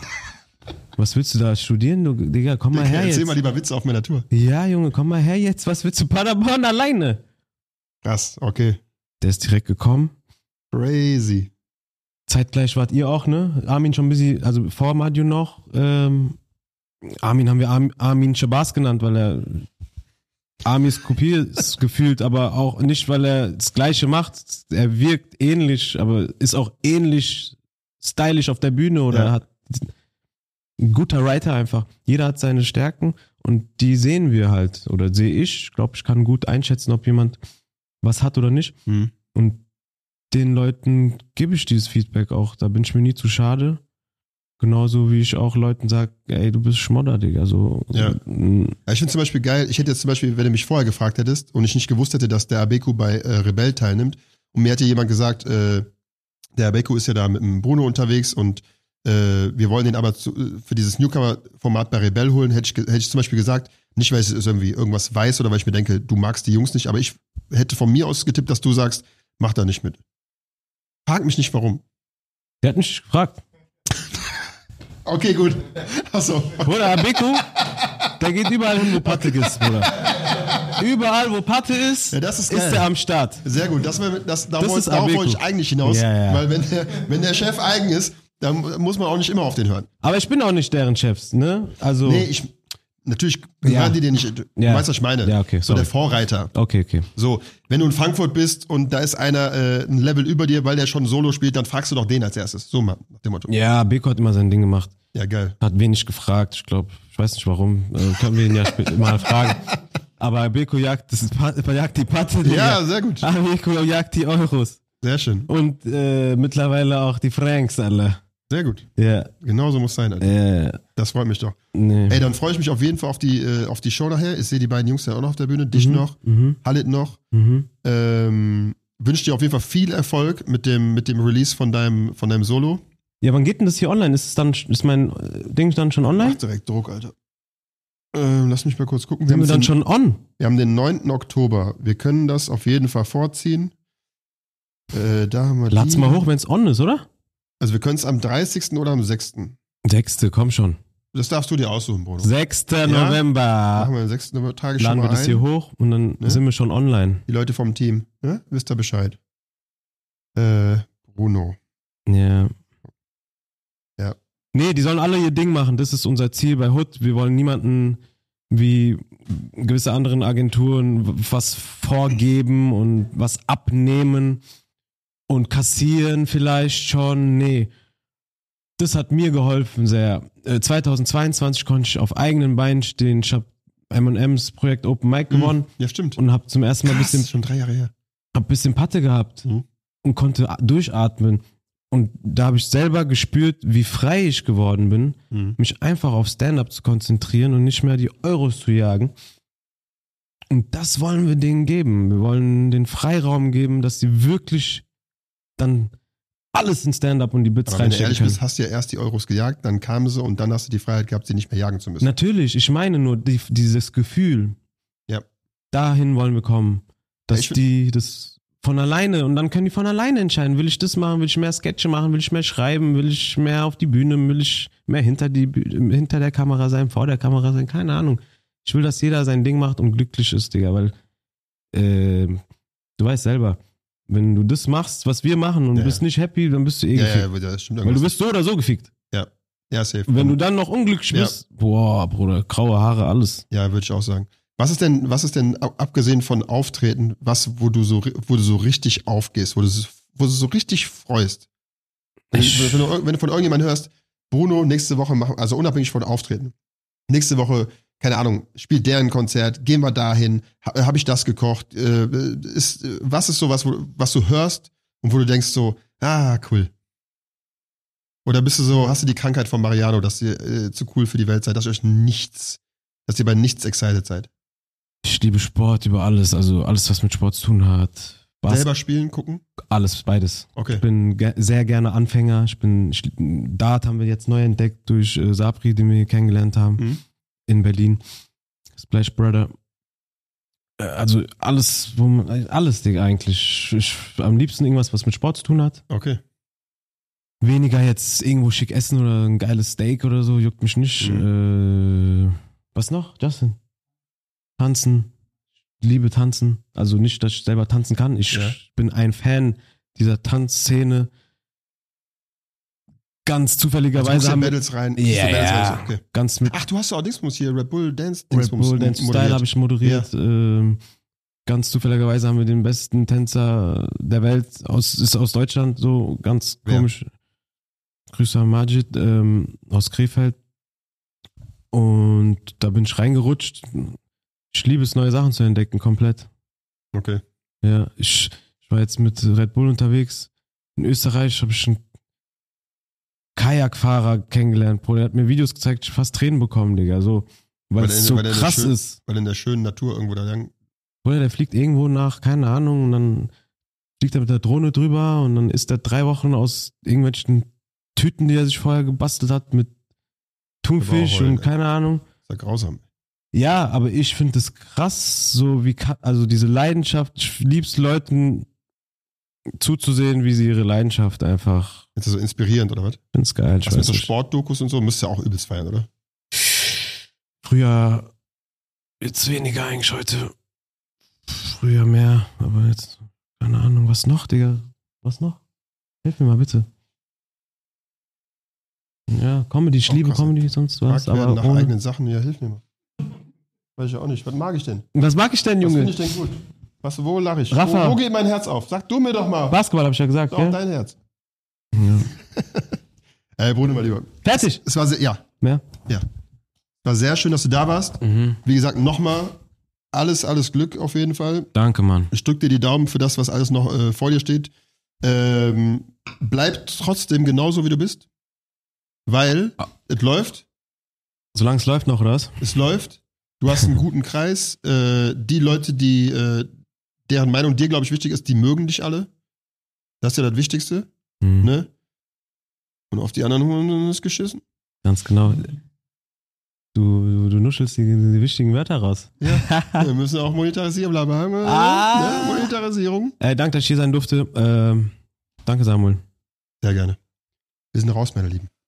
Was willst du da studieren? Du, Digga, komm mal her Erzähl jetzt. mal lieber Witze auf meiner Tour. Ja, Junge, komm mal her jetzt. Was willst du Paderborn alleine? Krass, okay. Der ist direkt gekommen. Crazy. Zeitgleich wart ihr auch, ne? Armin schon ein bisschen, also vor Madu noch. Ähm, Armin haben wir Armin, Armin Shabazz genannt, weil er Armis Kopie ist gefühlt, aber auch nicht, weil er das Gleiche macht. Er wirkt ähnlich, aber ist auch ähnlich stylisch auf der Bühne oder Ja. hat ein guter Writer einfach. Jeder hat seine Stärken und die sehen wir halt oder sehe ich. Ich glaube, ich kann gut einschätzen, ob jemand was hat oder nicht. Hm. Und den Leuten gebe ich dieses Feedback auch. Da bin ich mir nie zu schade. Genauso wie ich auch Leuten sage, ey, du bist Schmodder, Digga. So, Ja. mm, Ja, ich finde zum Beispiel geil, ich hätte jetzt zum Beispiel, wenn du mich vorher gefragt hättest und ich nicht gewusst hätte, dass der Abeku bei äh, Rebell teilnimmt und mir hätte jemand gesagt, äh, der Abeku ist ja da mit dem Bruno unterwegs und äh, wir wollen den aber zu, für dieses Newcomer-Format bei Rebell holen, hätte ich, ge- hätte ich zum Beispiel gesagt, nicht weil ich es irgendwie irgendwas weiß oder weil ich mir denke, du magst die Jungs nicht, aber ich hätte von mir aus getippt, dass du sagst, mach da nicht mit. Frag mich nicht, warum. der hat mich gefragt. Okay, gut. Achso. Bruder, Abeku, der geht überall hin, wo Patte ist, Bruder. Überall, wo Patte ist, Ja, das ist ist geil. der am Start. Sehr gut. Das, das, das, Das darauf ist darauf Abeku. wollte ich eigentlich hinaus. Ja, ja. Weil wenn der, wenn der Chef eigen ist, dann muss man auch nicht immer auf den hören. Aber ich bin auch nicht deren Chefs, ne? Also, Nee, ich, natürlich hören Ja. die dir nicht. Du Ja. weißt, was ich meine. Ja, okay, So sorry. der Vorreiter. okay, okay. So, wenn du in Frankfurt bist und da ist einer äh, ein Level über dir, weil der schon Solo spielt, dann fragst du doch den als erstes. So mal, nach dem Motto. Ja, Abeku hat immer sein Ding gemacht. Ja, geil. Hat wenig gefragt, ich glaube, ich weiß nicht warum. Äh, können wir ihn ja spä- mal fragen. Aber Abeku jagt, das ist, Pa- jagt die Patte, Digga. Ja, sehr gut. Abeku jagt die Euros. Sehr schön. Und äh, mittlerweile auch die Franks alle. Sehr gut. Ja, Genau so muss sein, Alter. äh, Das freut mich doch. nee. Ey, dann freue ich mich auf jeden Fall auf die, äh, auf die Show nachher. Ich sehe die beiden Jungs ja auch noch auf der Bühne. Dich noch, Mhm, Hallet noch. mhm. Ähm, wünsche dir auf jeden Fall viel Erfolg mit dem, mit dem Release von deinem, von deinem Solo. Ja, wann geht denn das hier online? Ist es dann, ist mein äh, Ding dann schon online? Mach direkt Druck, Alter. Ähm, lass mich mal kurz gucken. Sind wir haben dann den, schon on? wir haben den neunten Oktober. Wir können das auf jeden Fall vorziehen. Äh, da haben wir Lad's die. mal hoch, wenn es on ist, oder? Also wir können es am dreißigsten oder am sechsten Sechste, komm schon. Das darfst du dir aussuchen, Bruno. Sechster Ja? November. Machen wir den sechsten November, trage ich schon Laden mal wir das ein. hier hoch und dann Ne? sind wir schon online. Die Leute vom Team, ne? Wisst ihr Bescheid. Äh, Bruno. Ja. Ja. Nee, die sollen alle ihr Ding machen. Das ist unser Ziel bei Hood. Wir wollen niemanden wie gewisse anderen Agenturen was vorgeben und was abnehmen und kassieren vielleicht schon. Nee. Das hat mir geholfen sehr. Äh, zweitausendzweiundzwanzig konnte ich auf eigenen Beinen stehen. Ich habe M und M's Projekt Open Mic gewonnen Ja, stimmt. und habe zum ersten Mal ein Krass, bisschen schon drei Jahre her. hab ein bisschen Patte gehabt Mhm. und konnte a- durchatmen. Und da habe ich selber gespürt, wie frei ich geworden bin, Mhm. mich einfach auf Stand-up zu konzentrieren und nicht mehr die Euros zu jagen. Und das wollen wir denen geben. Wir wollen den Freiraum geben, dass sie wirklich dann alles in Stand-Up und die Bits Aber wenn du reinstecken ehrlich können. bist, hast du ja erst die Euros gejagt, dann kamen sie und dann hast du die Freiheit gehabt, sie nicht mehr jagen zu müssen. Natürlich, ich meine nur die, dieses Gefühl. Ja. Dahin wollen wir kommen. Dass Ich find- die das von alleine, und dann können die von alleine entscheiden, will ich das machen, will ich mehr Sketche machen, will ich mehr schreiben, will ich mehr auf die Bühne, will ich mehr hinter, die, Bühne- hinter der Kamera sein, vor der Kamera sein, keine Ahnung. Ich will, dass jeder sein Ding macht und glücklich ist, Digga, weil äh, du weißt selber, wenn du das machst, was wir machen und Ja. bist nicht happy, dann bist du eh Ja, gefickt. ja, ja, das stimmt Weil du irgendwas. bist so oder so gefickt. Ja, safe. Wenn du dann noch unglücklich Ja. bist, boah, Bruder, graue Haare, alles. Ja, würde ich auch sagen. Was ist denn, was ist denn, ab- abgesehen von Auftreten, was, wo du so, ri- wo du so richtig aufgehst, wo du, so- wo du so richtig freust? Wenn, Ich- wenn, du, wenn du von irgendjemandem hörst, Bruno, nächste Woche machen, also unabhängig von Auftreten, nächste Woche, keine Ahnung, spielt der ein Konzert, gehen wir dahin, ha, habe ich das gekocht, äh, ist, äh, was ist so was, wo, was du hörst und wo du denkst so, ah, cool. Oder bist du so, hast du die Krankheit von Mariano, dass ihr äh, zu cool für die Welt seid, dass ihr euch nichts, dass ihr bei nichts excited seid? Ich liebe Sport über alles, also alles, was mit Sport zu tun hat. Bas- Selber spielen, gucken? Alles, beides. Okay. Ich bin ge sehr gerne Anfänger. Ich bin, ich, Dart haben wir jetzt neu entdeckt durch äh, Sabri, den wir hier kennengelernt haben, Mhm. in Berlin. Splash Brother. Äh, Also alles, wo man, alles, Digga, eigentlich. Ich, am liebsten irgendwas, was mit Sport zu tun hat. Okay. Weniger jetzt irgendwo schick essen oder ein geiles Steak oder so, juckt mich nicht. Äh, was noch, Justin? Tanzen. Ich liebe tanzen. Also nicht, dass ich selber tanzen kann. Ich Ja. bin ein Fan dieser Tanzszene. Ganz Also zufälligerweise guckst du haben wir Battles rein. Ja, guckst du Battles ja. rein, okay. ganz mit Ach, du hast auch Dingsbums hier, Red Bull Dance Red Dingsbums Bull Dance moderiert. Style habe ich moderiert. Ähm, ganz zufälligerweise haben wir den besten Tänzer der Welt aus, ist aus Deutschland, so ganz Wer? komisch. Grüße an Majid ähm, aus Krefeld. Und da bin ich reingerutscht. Ich liebe es, neue Sachen zu entdecken, komplett. Okay. Ja, ich, ich war jetzt mit Red Bull unterwegs. In Österreich habe ich einen Kajakfahrer kennengelernt, Bro. Der hat mir Videos gezeigt, ich hab fast Tränen bekommen, Digga. So, weil, Weil es der- so weil der krass schön- ist. Weil in der schönen Natur irgendwo da lang. Bruder, der fliegt irgendwo nach, keine Ahnung, und dann fliegt er mit der Drohne drüber und dann isst er drei Wochen aus irgendwelchen Tüten, die er sich vorher gebastelt hat, mit Thunfisch heulen, und ey. keine Ahnung. Ist ja grausam. Ja, aber ich finde es krass, so wie, ka- also diese Leidenschaft, ich lieb's Leuten zuzusehen, wie sie ihre Leidenschaft einfach, Ist das so inspirierend, oder was? ich find's geil. Ich Was mit weiß so nicht. Sportdokus und so, müsst ihr auch übelst feiern, oder? Früher, jetzt weniger eigentlich heute. Früher mehr, aber jetzt, keine Ahnung, was noch, Digga? Was noch? Hilf mir mal bitte. Ja, Comedy, ich Oh, liebe krass. Comedy, sonst was, Fragt werden aber nach ohne. eigenen Sachen, ja, hilf mir mal. Weiß ich auch nicht. Was mag ich denn? Was mag ich denn, Was Junge? finde ich denn gut? Was, wo lache ich? Rafa. Wo, wo geht mein Herz auf? Sag du mir doch mal. Basketball habe ich ja gesagt, Auf gell? dein Herz. Ja. Ey, Bruno, mal lieber. Fertig! Es war sehr, ja, Mehr? es war sehr schön, dass du da warst. Mhm. Wie gesagt, nochmal alles, alles Glück auf jeden Fall. Danke, Mann. Ich drück dir die Daumen für das, was alles noch äh, vor dir steht. Ähm, bleib trotzdem genauso, wie du bist. Weil Ah. es läuft. Solange es läuft noch, oder was? Es läuft. Du hast einen guten Kreis. Äh, die Leute, die, äh, deren Meinung dir, glaube ich, wichtig ist, die mögen dich alle. Das ist ja das Wichtigste. Mhm. Ne? Und auf die anderen Hunden ist geschissen. Ganz genau. Du, du, du nuschelst die, die wichtigen Wörter raus. Ja. Wir müssen auch monetarisieren, bla bla bla. Ah. Ne? Monetarisierung. Äh, danke, dass ich hier sein durfte. Ähm, danke, Samuel. Sehr gerne. Wir sind raus, meine Lieben.